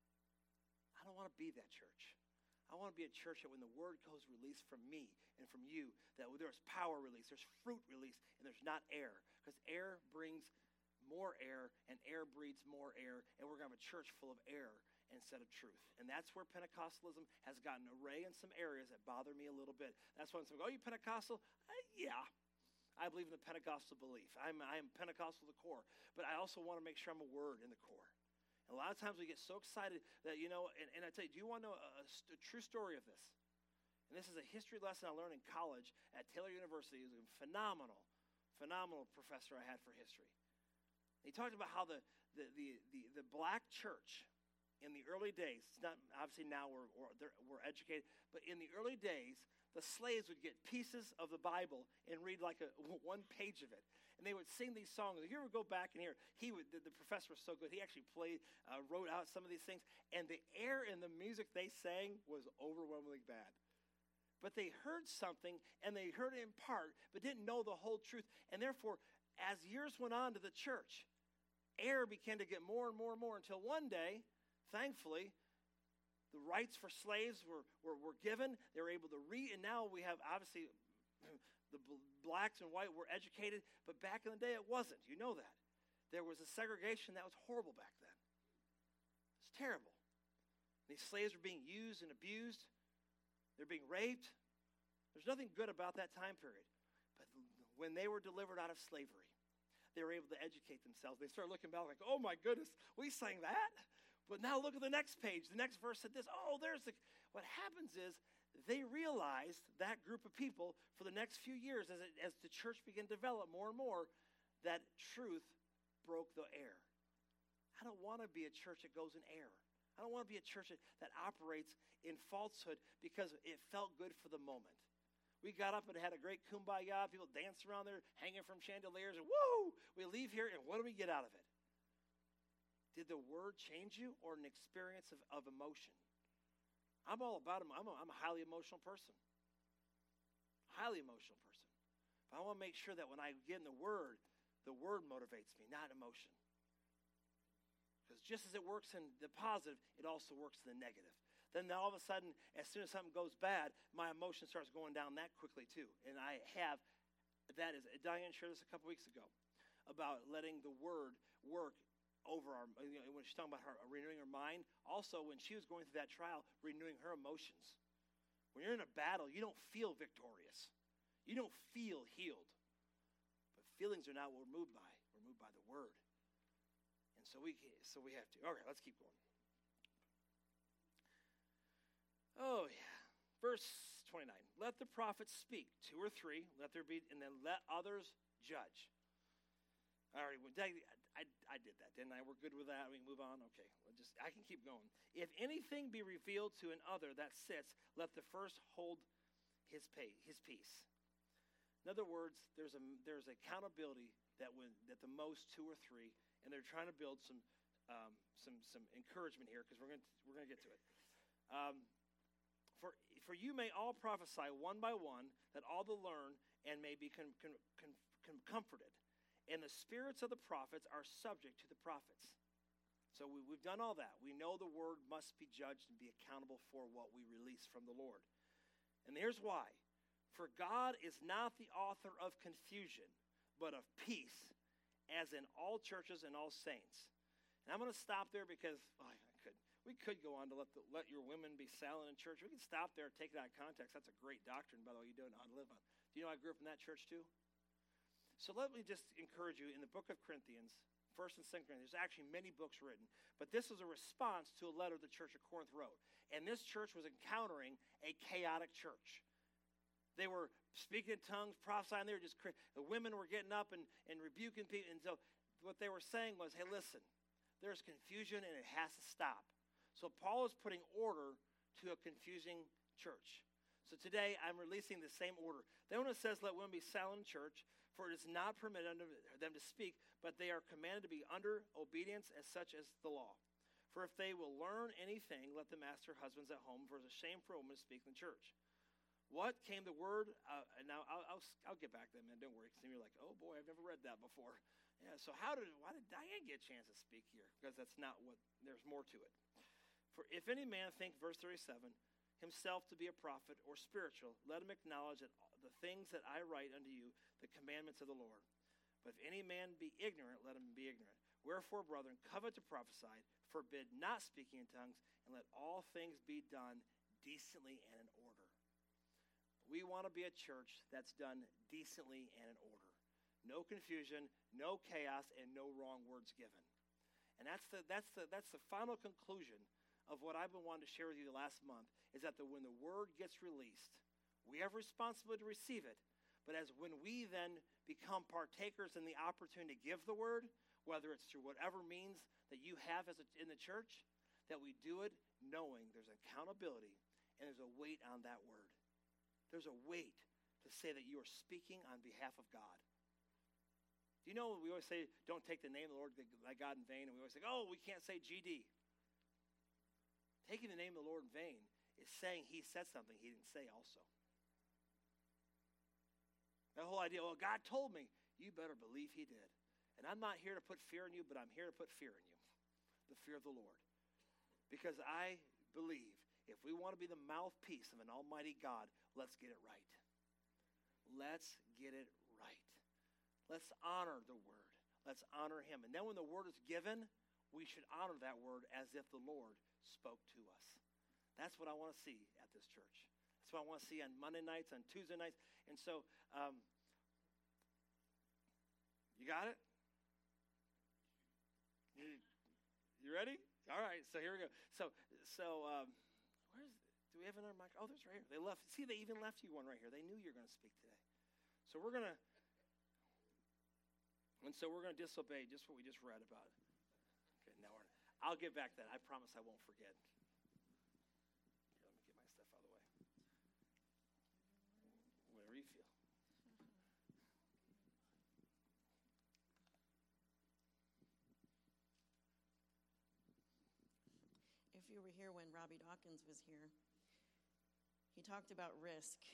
I don't want to be that church. I want to be a church that when the word goes released from me and from you, that there's power release, there's fruit release, and there's not air. Because air brings more air, and air breeds more air, and we're going to have a church full of air instead of truth. And that's where Pentecostalism has gotten array in some areas that bother me a little bit. That's when some go, oh, you Pentecostal? Uh, yeah. I believe in the Pentecostal belief. I'm, I am Pentecostal to the core. But I also want to make sure I'm a word in the core. And a lot of times we get so excited that, you know, and, and I tell you, do you want to know a, a, a true story of this? And this is a history lesson I learned in college at Taylor University. He was a phenomenal, phenomenal professor I had for history. He talked about how the, the, the, the, the black church in the early days, it's not obviously now we're, we're, we're educated, but in the early days, the slaves would get pieces of the Bible and read like a, one page of it. And they would sing these songs. If you ever go back and hear, he would, the, the professor was so good, he actually played, uh, wrote out some of these things, and the air in the music they sang was overwhelmingly bad. But they heard something, and they heard it in part, but didn't know the whole truth. And therefore, as years went on to the church, air began to get more and more and more until one day, thankfully, the rights for slaves were, were, were given. They were able to read, and now we have, obviously, the blacks and white were educated, but back in the day it wasn't. You know that. There was a segregation that was horrible back then. It's terrible. These slaves were being used and abused. They're being raped. There's nothing good about that time period. But when they were delivered out of slavery, they were able to educate themselves. They started looking back like, oh my goodness, we sang that? But now look at the next page. The next verse said this. Oh, there's the... What happens is they realized, that group of people, for the next few years, as, it, as the church began to develop more and more, that truth broke the air. I don't want to be a church that goes in air. I don't want to be a church that, that operates in falsehood because it felt good for the moment. We got up and had a great kumbaya. People danced around there, hanging from chandeliers, and woo! We leave here, and what do we get out of it? Did the word change you, or an experience of, of emotion? I'm all about them. I'm a, I'm a highly emotional person. Highly emotional person. But I want to make sure that when I get in the word, the word motivates me, not emotion. Because just as it works in the positive, it also works in the negative. Then all of a sudden, as soon as something goes bad, my emotion starts going down that quickly too. And I have, that is, Diane shared this a couple weeks ago, about letting the word work over our, you know, when she's talking about her renewing her mind, also when she was going through that trial, renewing her emotions. When you're in a battle, you don't feel victorious. You don't feel healed. But feelings are not what we're moved by. We're moved by the word. And so we so we have to. All right, let's keep going. Oh, yeah. Verse twenty-nine. Let the prophets speak, two or three, let there be, and then let others judge. All right, well, I, I did that, didn't I? We're good with that. We can move on. Okay, we'll just I can keep going. If anything be revealed to another that sits, let the first hold his pay, his peace. In other words, there's a there's accountability that when that the most two or three, and they're trying to build some um, some some encouragement here because we're going we're going to get to it. Um, for for you may all prophesy one by one, that all will learn and may be con, con, con, con, comforted. And the spirits of the prophets are subject to the prophets. So we, we've done all that. We know the word must be judged and be accountable for what we release from the Lord. And here's why. For God is not the author of confusion, but of peace, as in all churches and all saints. And I'm going to stop there because oh, I could. We could go on to let the, let your women be silent in church. We can stop there and take it out of context. That's a great doctrine, by the way, you don't know how to live on. Do you know I grew up in that church too? So let me just encourage you, in the book of Corinthians, First and Second Corinthians, there's actually many books written, but this was a response to a letter the church of Corinth wrote. And this church was encountering a chaotic church. They were speaking in tongues, prophesying. They were just, the women were getting up and, and rebuking people. And so what they were saying was, hey, listen, there's confusion and it has to stop. So Paul is putting order to a confusing church. So today I'm releasing the same order. Then when it says let women be silent in church, For it is not permitted unto them to speak, but they are commanded to be under obedience as such as the law. For if they will learn anything, let them ask their husbands at home, for it is a shame for a woman to speak in the church. What came the word? Uh, and now I'll, I'll I'll get back to that, man. Don't worry. Because you're like, oh boy, I've never read that before. Yeah. So how did why did Diane get a chance to speak here? Because that's not what. There's more to it. For if any man think, verse thirty-seven, himself to be a prophet or spiritual, let him acknowledge that the things that I write unto you, the commandments of the Lord. But if any man be ignorant, let him be ignorant. Wherefore, brethren, covet to prophesy, forbid not speaking in tongues, and let all things be done decently and in order. We want to be a church that's done decently and in order. No confusion, no chaos, and no wrong words given. And that's the that's the that's the final conclusion of what I've been wanting to share with you the last month, is that the, when the word gets released, we have responsibility to receive it. But as when we then become partakers in the opportunity to give the word, whether it's through whatever means that you have as a, in the church, that we do it knowing there's accountability and there's a weight on that word. There's a weight to say that you are speaking on behalf of God. Do you know we always say, don't take the name of the Lord thy God in vain, and we always say, oh, we can't say G D. Taking the name of the Lord in vain is saying he said something he didn't say also. That whole idea, well, God told me, you better believe he did. And I'm not here to put fear in you, but I'm here to put fear in you. The fear of the Lord. Because I believe if we want to be the mouthpiece of an almighty God, let's get it right. Let's get it right. Let's honor the word. Let's honor him. And then when the word is given, we should honor that word as if the Lord spoke to us. That's what I want to see at this church. That's what I want to see on Monday nights, on Tuesday nights. And so, um, you got it? You, you ready? All right, so here we go. So, so um, where's, do we have another mic? Oh, there's right here. They left. See, they even left you one right here. They knew you were going to speak today. So we're going to, and so we're going to disobey just what we just read about. Okay, now we're, I'll get back to that. I promise I won't forget. Here, let me get my stuff out of the way. Whatever you feel. If you were here when Robbie Dawkins was here, he talked about risk.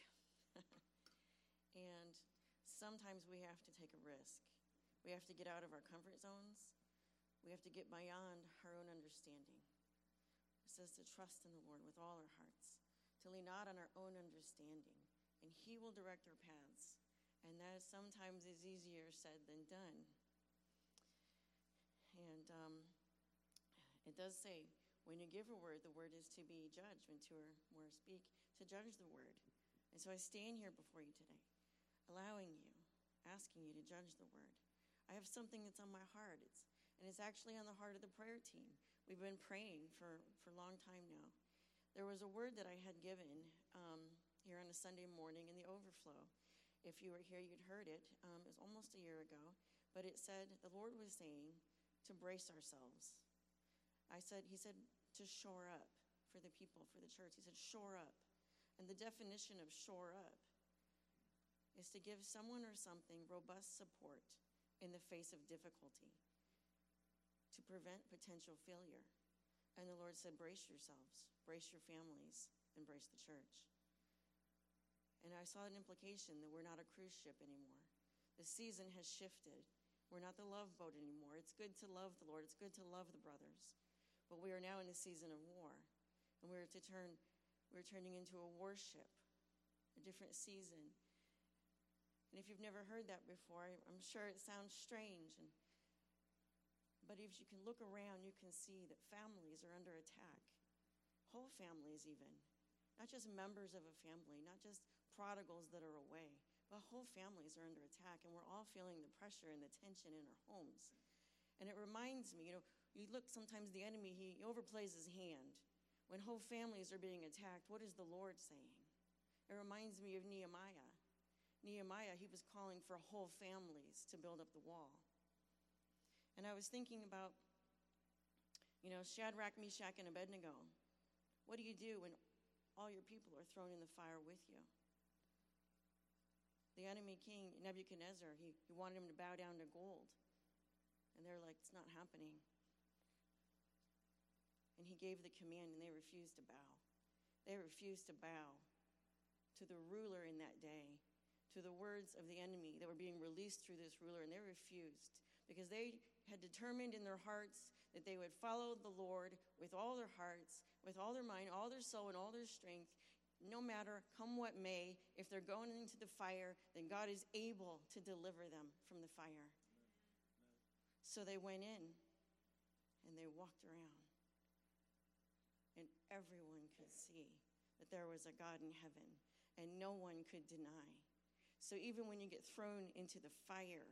And sometimes we have to take a risk. We have to get out of our comfort zones. We have to get beyond our own understanding. It says to trust in the Lord with all our hearts, to lean not on our own understanding, and he will direct our paths. And that sometimes is easier said than done. And um, it does say, when you give a word, the word is to be judged. When two or more speak, to judge the word. And so I stand here before you today, allowing you, asking you to judge the word. I have something that's on my heart. It's, and it's actually on the heart of the prayer team. We've been praying for, for a long time now. There was a word that I had given um, here on a Sunday morning in the overflow. If you were here, you'd heard it. Um, it was almost a year ago. But it said, the Lord was saying to brace ourselves. I said, he said, to shore up for the people, for the church. He said, shore up. And the definition of shore up is to give someone or something robust support in the face of difficulty, to prevent potential failure. And the Lord said, brace yourselves, brace your families, and brace the church. And I saw an implication that we're not a cruise ship anymore. The season has shifted. We're not the love boat anymore. It's good to love the Lord. It's good to love the brothers. But we are now in a season of war. And we're to turn, we're turning into a warship, a different season. And if you've never heard that before, I'm sure it sounds strange. And, but if you can look around, you can see that families are under attack. Whole families even. Not just members of a family, not just prodigals that are away, but whole families are under attack. And we're all feeling the pressure and the tension in our homes. And it reminds me, you know, you look sometimes the enemy, he overplays his hand. When whole families are being attacked, what is the Lord saying? It reminds me of Nehemiah. Nehemiah, he was calling for whole families to build up the wall. And I was thinking about, you know, Shadrach, Meshach, and Abednego. What do you do when all your people are thrown in the fire with you? The enemy king, Nebuchadnezzar, he, he wanted him to bow down to gold. And they're like, it's not happening. And he gave the command, and they refused to bow. They refused to bow to the ruler in that day, to the words of the enemy that were being released through this ruler, and they refused because they had determined in their hearts that they would follow the Lord with all their hearts, with all their mind, all their soul, and all their strength, no matter come what may. If they're going into the fire, then God is able to deliver them from the fire. So they went in, and they walked around, and everyone could see that there was a God in heaven, and no one could deny. So even when you get thrown into the fire,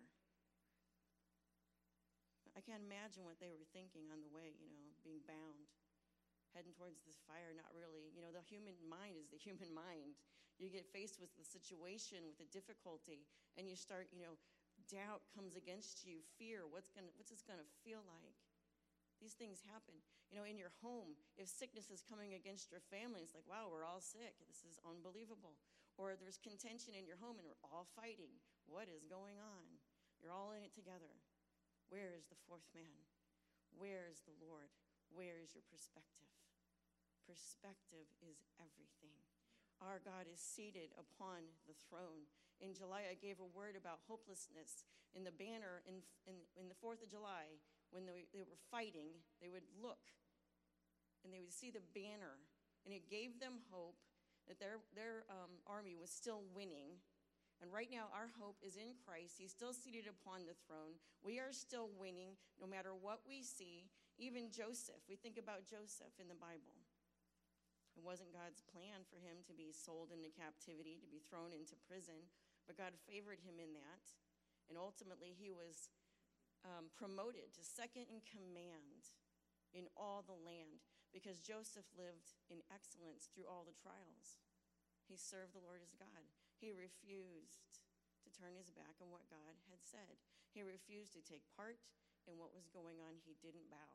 I can't imagine what they were thinking on the way, you know, being bound, heading towards this fire. Not really. You know, the human mind is the human mind. You get faced with the situation, with the difficulty, and you start, you know, doubt comes against you, fear. What's gonna, what's this going to feel like? These things happen. You know, in your home, if sickness is coming against your family, it's like, wow, we're all sick. This is unbelievable. Or there's contention in your home and we're all fighting. What is going on? You're all in it together. Where is the fourth man? Where is the Lord? Where is your perspective? Perspective is everything. Our God is seated upon the throne. In July, I gave a word about hopelessness. In the banner, in, in, in the fourth of July, when they, they were fighting, they would look and they would see the banner, and it gave them hope that their, their um, army was still winning. And right now, our hope is in Christ. He's still seated upon the throne. We are still winning no matter what we see. Even Joseph, we think about Joseph in the Bible. It wasn't God's plan for him to be sold into captivity, to be thrown into prison, but God favored him in that. And ultimately, he was um, promoted to second in command in all the land because Joseph lived in excellence through all the trials. He served the Lord as God. He refused to turn his back on what God had said. He refused to take part in what was going on. He didn't bow.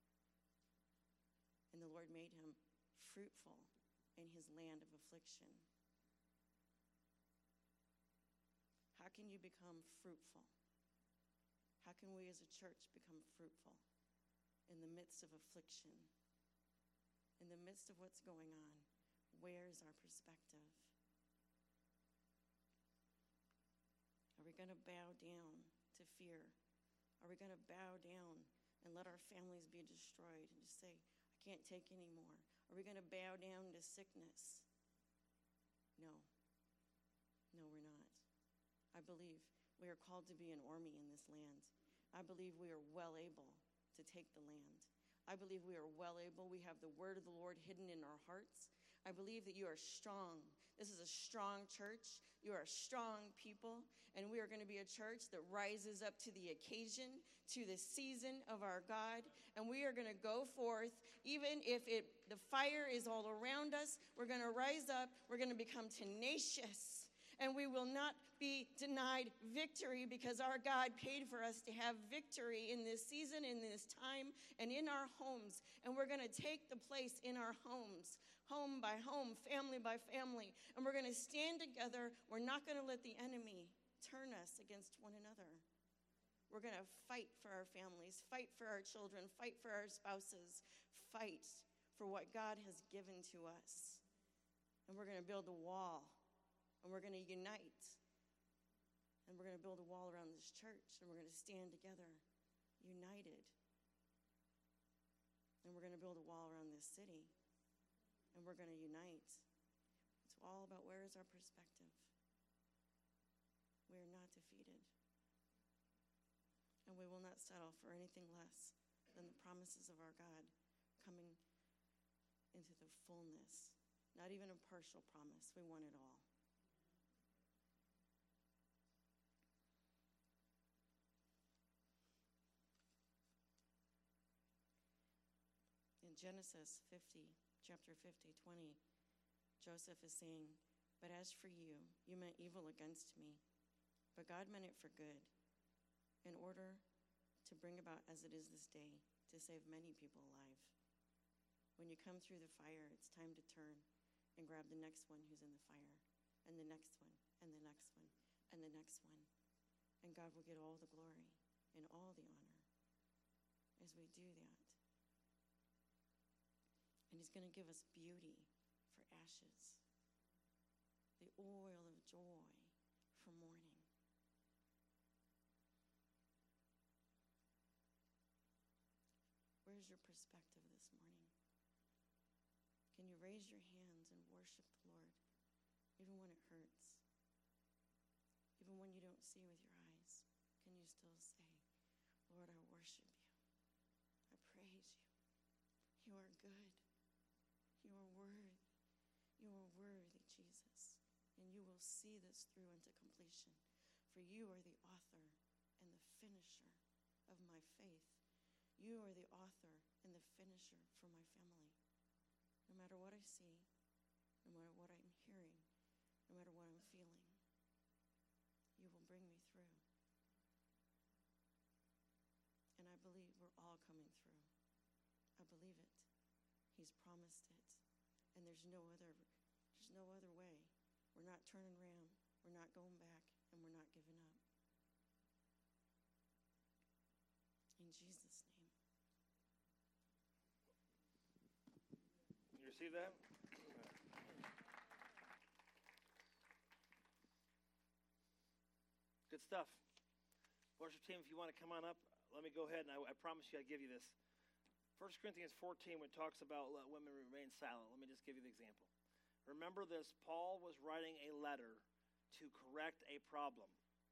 And the Lord made him fruitful in his land of affliction. How can you become fruitful? How can we as a church become fruitful in the midst of affliction? In the midst of what's going on? Where is our perspective? Are we going to bow down to fear? Are we going to bow down and let our families be destroyed and just say, I can't take any more? Are we going to bow down to sickness? No. No, we're not. I believe we are called to be an army in this land. I believe we are well able to take the land. I believe we are well able. We have the word of the Lord hidden in our hearts. I believe that you are strong. This is a strong church. You are strong people. And we are going to be a church that rises up to the occasion, to the season of our God. And we are going to go forth, even if it, the fire is all around us. We're going to rise up. We're going to become tenacious. And we will not be denied victory because our God paid for us to have victory in this season, in this time, and in our homes. And we're going to take the place in our homes, home by home, family by family. And we're going to stand together. We're not going to let the enemy turn us against one another. We're going to fight for our families, fight for our children, fight for our spouses, fight for what God has given to us. And we're going to build a wall. And we're going to unite. And we're going to build a wall around this church. And we're going to stand together, united. And we're going to build a wall around this city. And we're going to unite. It's all about where is our perspective. We are not defeated. And we will not settle for anything less than the promises of our God coming into the fullness. Not even a partial promise. We want it all. In Genesis fifty, chapter fifty, twenty, Joseph is saying, but as for you, you meant evil against me, but God meant it for good, in order to bring about as it is this day, to save many people alive. When you come through the fire, it's time to turn and grab the next one who's in the fire, and the next one, and the next one. and the next one. And God will get all the glory and all the honor as we do that. And he's going to give us beauty for ashes, the oil of joy for mourning. Where's your perspective this morning? Can you raise your hands and worship the Lord, even when it hurts? Even when you don't see with your eyes, can you still say, Lord, I worship you. I praise you. You are good. You are worthy. You are worthy, Jesus. And you will see this through into completion. For you are the author and the finisher of my faith. You are the author and the finisher for my family. No matter what I see, no matter what I'm hearing, no matter what I'm feeling, you will bring me through. And I believe we're all coming through. I believe it. He's promised it. And there's no other there's no other way. We're not turning around. We're not going back, and we're not giving up. In Jesus' name. You receive that? Good stuff. Worship team, if you want to come on up, let me go ahead, and I, I promise you I'll give you this. First Corinthians fourteen, when it talks about let women remain silent, let me just give you the example. Remember this, Paul was writing a letter to correct a problem.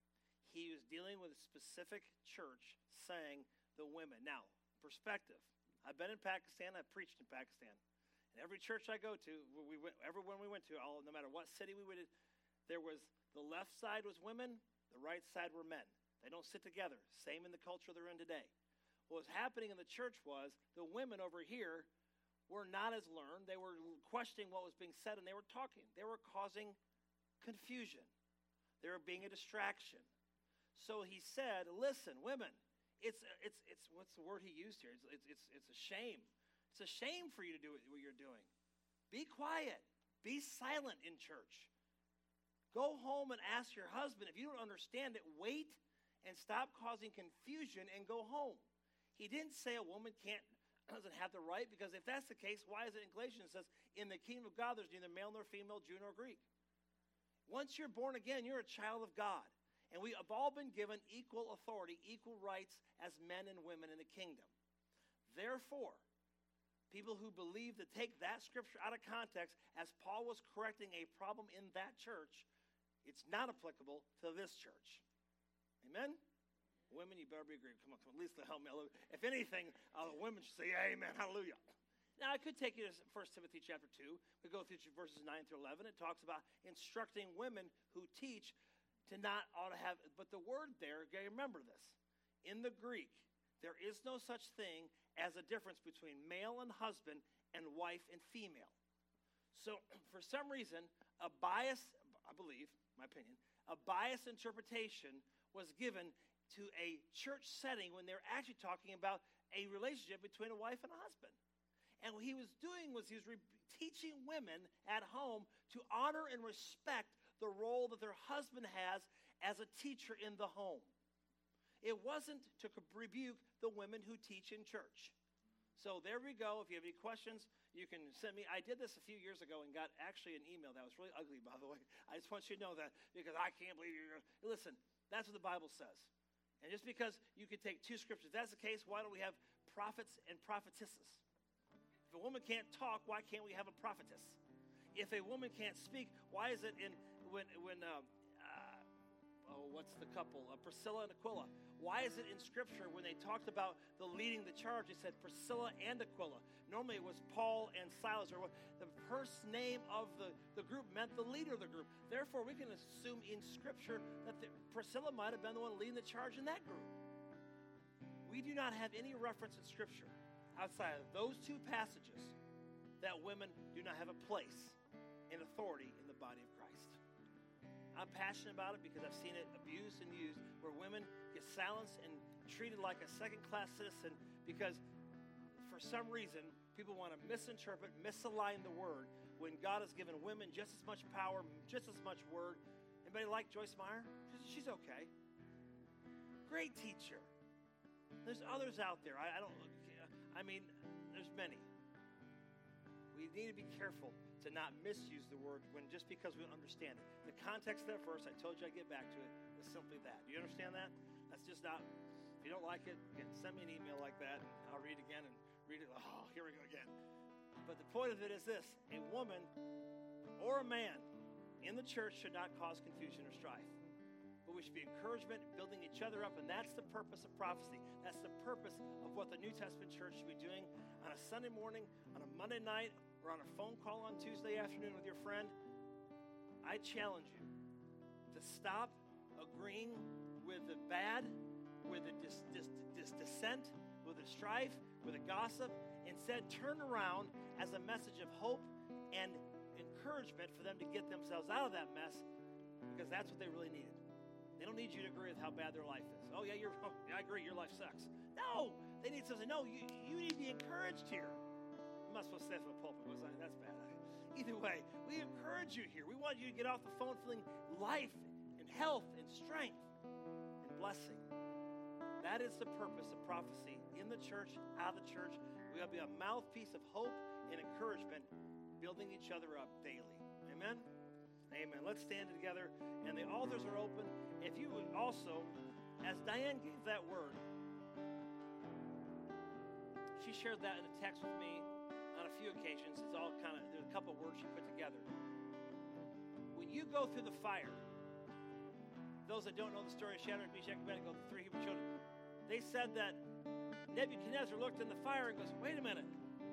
He was dealing with a specific church saying the women. Now, perspective. I've been in Pakistan, I've preached in Pakistan. And every church I go to, we went, everyone we went to, all, no matter what city we went to, there was, the left side was women, the right side were men. They don't sit together. Same in the culture they're in today. What was happening in the church was the women over here were not as learned. They were questioning what was being said, and they were talking. They were causing confusion. They were being a distraction. So he said, listen, women, it's, it's, it's what's the word he used here? It's, it's, it's, it's a shame. It's a shame for you to do what you're doing. Be quiet. Be silent in church. Go home and ask your husband. If you don't understand it, wait and stop causing confusion and go home. He didn't say a woman can't doesn't have the right, because if that's the case, why is it in Galatians it says, in the kingdom of God, there's neither male nor female, Jew nor Greek. Once you're born again, you're a child of God. And we have all been given equal authority, equal rights as men and women in the kingdom. Therefore, people who believe to take that scripture out of context, as Paul was correcting a problem in that church, it's not applicable to this church. Amen? Women, you better be agreed. Come on, come on. At least help me. If anything, uh, women should say amen, hallelujah. Now, I could take you to First Timothy chapter two. We go through verses nine through eleven. It talks about instructing women who teach to not ought to have, but the word there, remember this. In the Greek, there is no such thing as a difference between male and husband and wife and female. So, for some reason, a bias, I believe, my opinion, a biased interpretation was given to a church setting when they're actually talking about a relationship between a wife and a husband. And what he was doing was he was re- teaching women at home to honor and respect the role that their husband has as a teacher in the home. It wasn't to rebuke the women who teach in church. So there we go. If you have any questions, you can send me. I did this a few years ago and got actually an email that was really ugly, by the way. I just want you to know that, because I can't believe you're... Listen, that's what the Bible says. And just because you could take two scriptures, if that's the case, why don't we have prophets and prophetesses? If a woman can't talk, why can't we have a prophetess? If a woman can't speak, why is it in when when uh, uh, oh what's the couple uh, Priscilla and Aquila? Why is it in Scripture when they talked about the leading the charge, they said Priscilla and Aquila? Normally it was Paul and Silas, or what, the first name of the, the group meant the leader of the group. Therefore, we can assume in Scripture that the, Priscilla might have been the one leading the charge in that group. We do not have any reference in Scripture outside of those two passages that women do not have a place and authority in the body of Christ. I'm passionate about it because I've seen it abused and used where women get silenced and treated like a second-class citizen because for some reason people want to misinterpret, misalign the word when God has given women just as much power, just as much word, Anybody like Joyce Meyer? She's okay. Great teacher. There's others out there. I, I don't, I mean, there's many. We need to be careful to not misuse the word when just because we don't understand it. The context of that verse, I told you I'd get back to it, was simply that. Do you understand that? That's just not, if you don't like it, again, send me an email like that, and I'll read it again and read it. Oh, here we go again. But the point of it is this: a woman or a man in the church should not cause confusion or strife. But we should be encouragement, building each other up, and that's the purpose of prophecy. That's the purpose of what the New Testament church should be doing on a Sunday morning, on a Monday night, or on a phone call on Tuesday afternoon with your friend. I challenge you to stop agreeing with the bad, with the dis, dis, dis, dissent, with the strife, with the gossip. Instead, turn around as a message of hope and encouragement for them to get themselves out of that mess, because that's what they really needed. They don't need you to agree with how bad their life is. Oh, yeah, you're, oh, yeah, I agree, your life sucks. No, they need something. No, you, you need to be encouraged here. I'm not supposed to say that from the pulpit, was I? That's bad. Either way, we encourage you here. We want you to get off the phone feeling life and health and strength and blessing. That is the purpose of prophecy in the church, out of the church. We got to be a mouthpiece of hope and encouragement, building each other up daily. Amen? Amen. Let's stand together, and the altars are open. If you would also, as Diane gave that word, she shared that in a text with me on a few occasions. It's all kind of, there's a couple of words she put together. When you go through the fire, those that don't know the story of Shadrach, Meshach, and Abednego, the three Hebrew children, they said that Nebuchadnezzar looked in the fire and goes, wait a minute.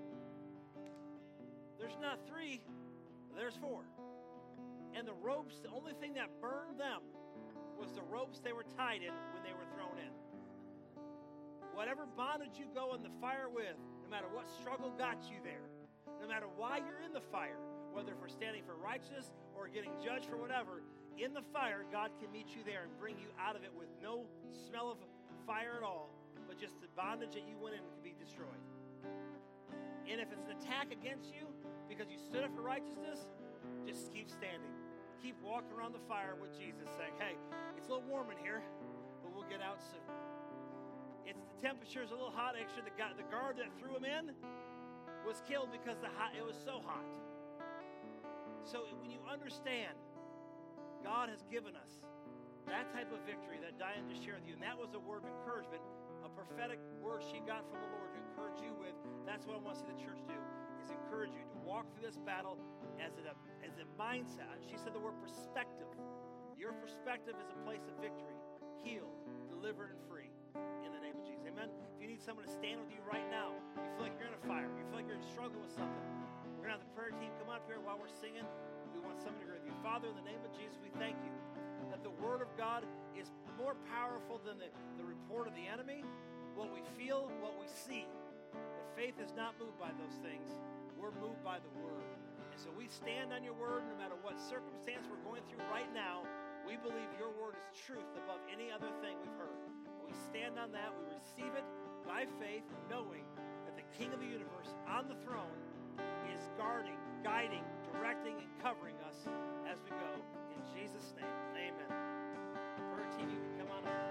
There's not three, there's four. And the ropes, the only thing that burned them was the ropes they were tied in when they were thrown in. Whatever bondage you go in the fire with, no matter what struggle got you there, no matter why you're in the fire, whether for standing for righteousness or getting judged for whatever, in the fire, God can meet you there and bring you out of it with no smell of fire at all, but just the bondage that you went in can be destroyed. And if it's an attack against you because you stood up for righteousness, just keep standing. Keep walking around the fire with Jesus, saying, hey, it's a little warm in here, but we'll get out soon. It's the temperature's a little hot. Actually, the, guy, the guard that threw him in was killed because the hot, it was so hot. So when you understand, God has given us that type of victory that Diane just shared with you, and that was a word of encouragement, a prophetic word she got from the Lord to encourage you with. That's what I want to see the church do, is encourage you to walk through this battle as a, as a mindset. She said the word perspective. Your perspective is a place of victory, healed, delivered, and free in the name of Jesus. Amen? If you need someone to stand with you right now, you feel like you're in a fire, you feel like you're struggling with something, we're going to have the prayer team come up here while we're singing. We want someone to agree with you. Father, in the name of Jesus, we thank you that the word of God is more powerful than the, the report of the enemy, what we feel, what we see. But faith is not moved by those things. We're moved by the word. And so we stand on your word no matter what circumstance we're going through right now. We believe your word is truth above any other thing we've heard. We stand on that. We receive it by faith, knowing that the King of the universe on the throne is guarding, guiding, directing, and covering us as we go. In Jesus' name, amen. Prayer team, you can come on up.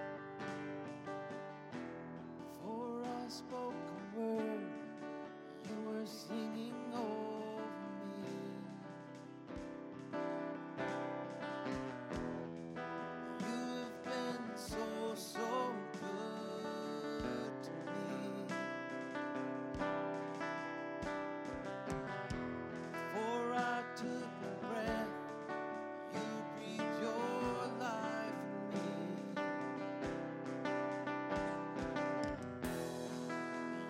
For I spoke a word, you were singing over me. You've been so, so good to me. For I took a breath, you breathed your life in me.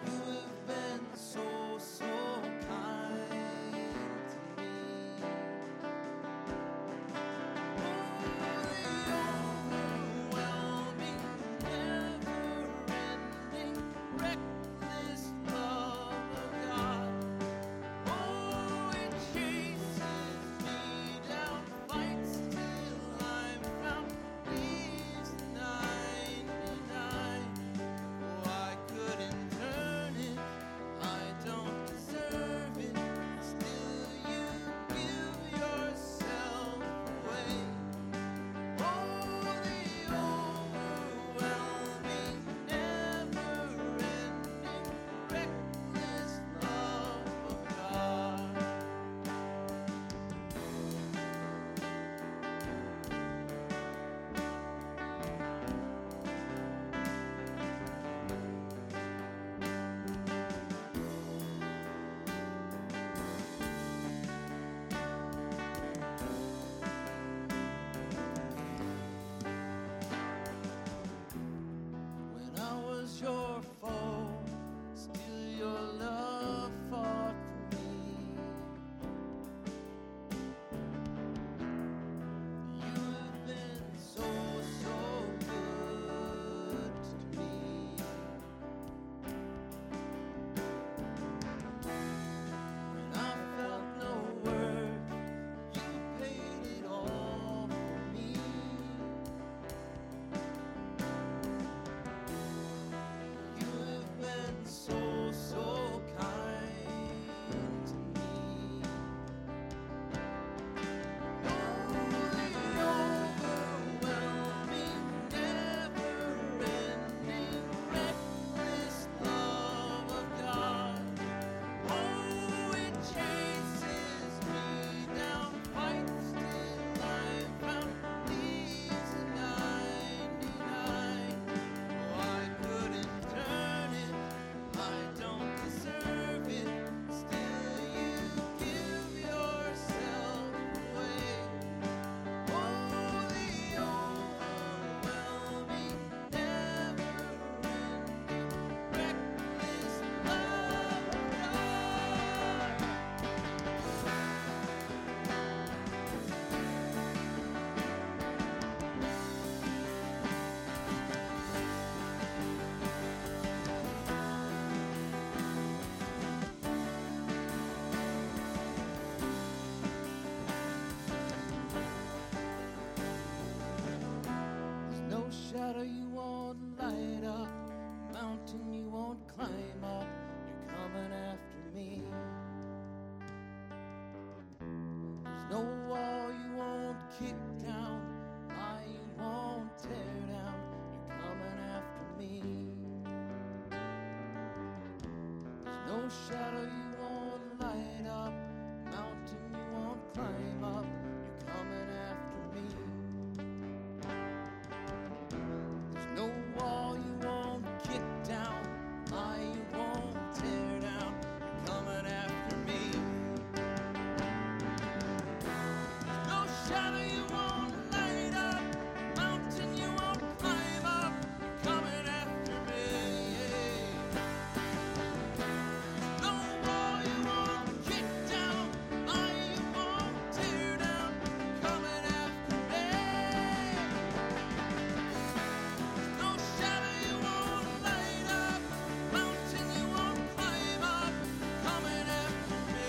mountain you won't climb up, you're coming after me. There's no wall you won't kick down, lie you won't tear down, you're coming after me. There's no shadow you won't light up, mountain you won't climb up, you're coming after me. There's no wall you won't kick down, lie you won't tear down, you're coming after me. There's no shadow you won't light up, mountain you won't climb up, you're coming after me. No wall you won't kick down, lie you won't tear down, you're coming after me. No shadow you won't light up, mountain you won't climb up, coming after me.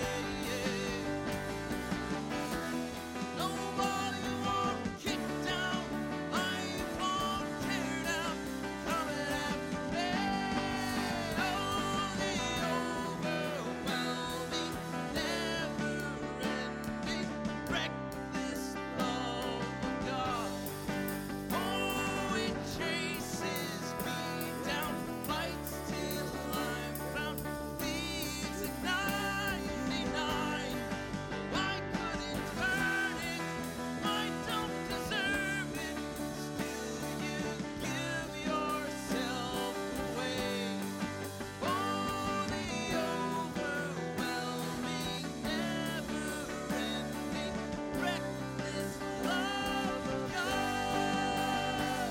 No wall you won't kick down, lie you won't tear down, coming after me. Oh, the overwhelming, never-ending, reckless love of God. Oh, it chases me down, fights till I'm found, leaves at ninety-nine. I couldn't earn it, I don't deserve it, still you give yourself away. Oh, the overwhelming, never-ending, reckless love of God.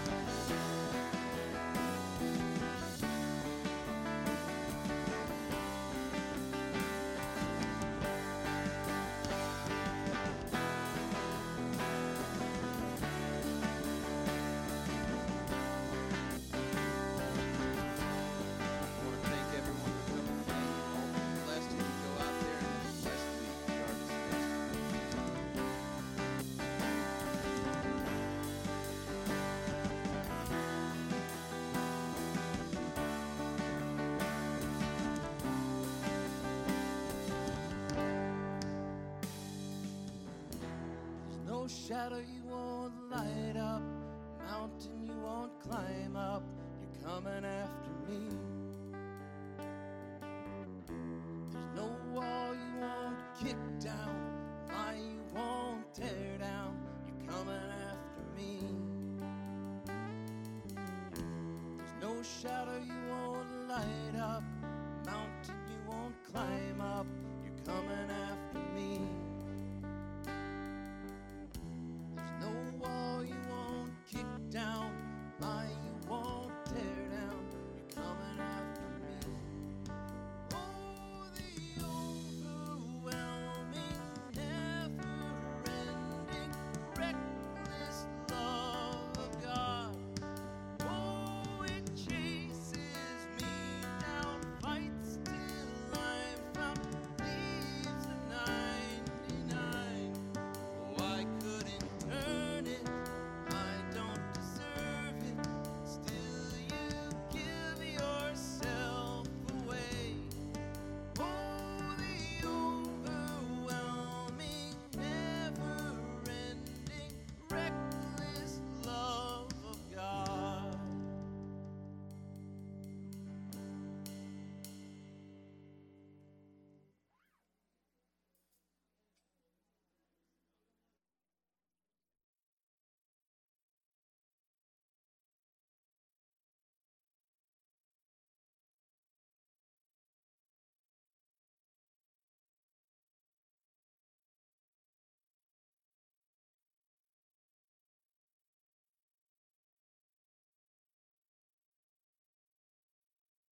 I want to thank everyone for coming tonight. All be blessed as you go out there and have a blessed week. We are dismissed. There's no shadow you won't light up, mountain you won't climb up, you're coming after me. There's no wall you won't kick down, lie you won't tear down, you're coming after me. There's no shadow you won't light up, mountain you won't climb up, you're coming after me. There's no wall you won't kick down, lie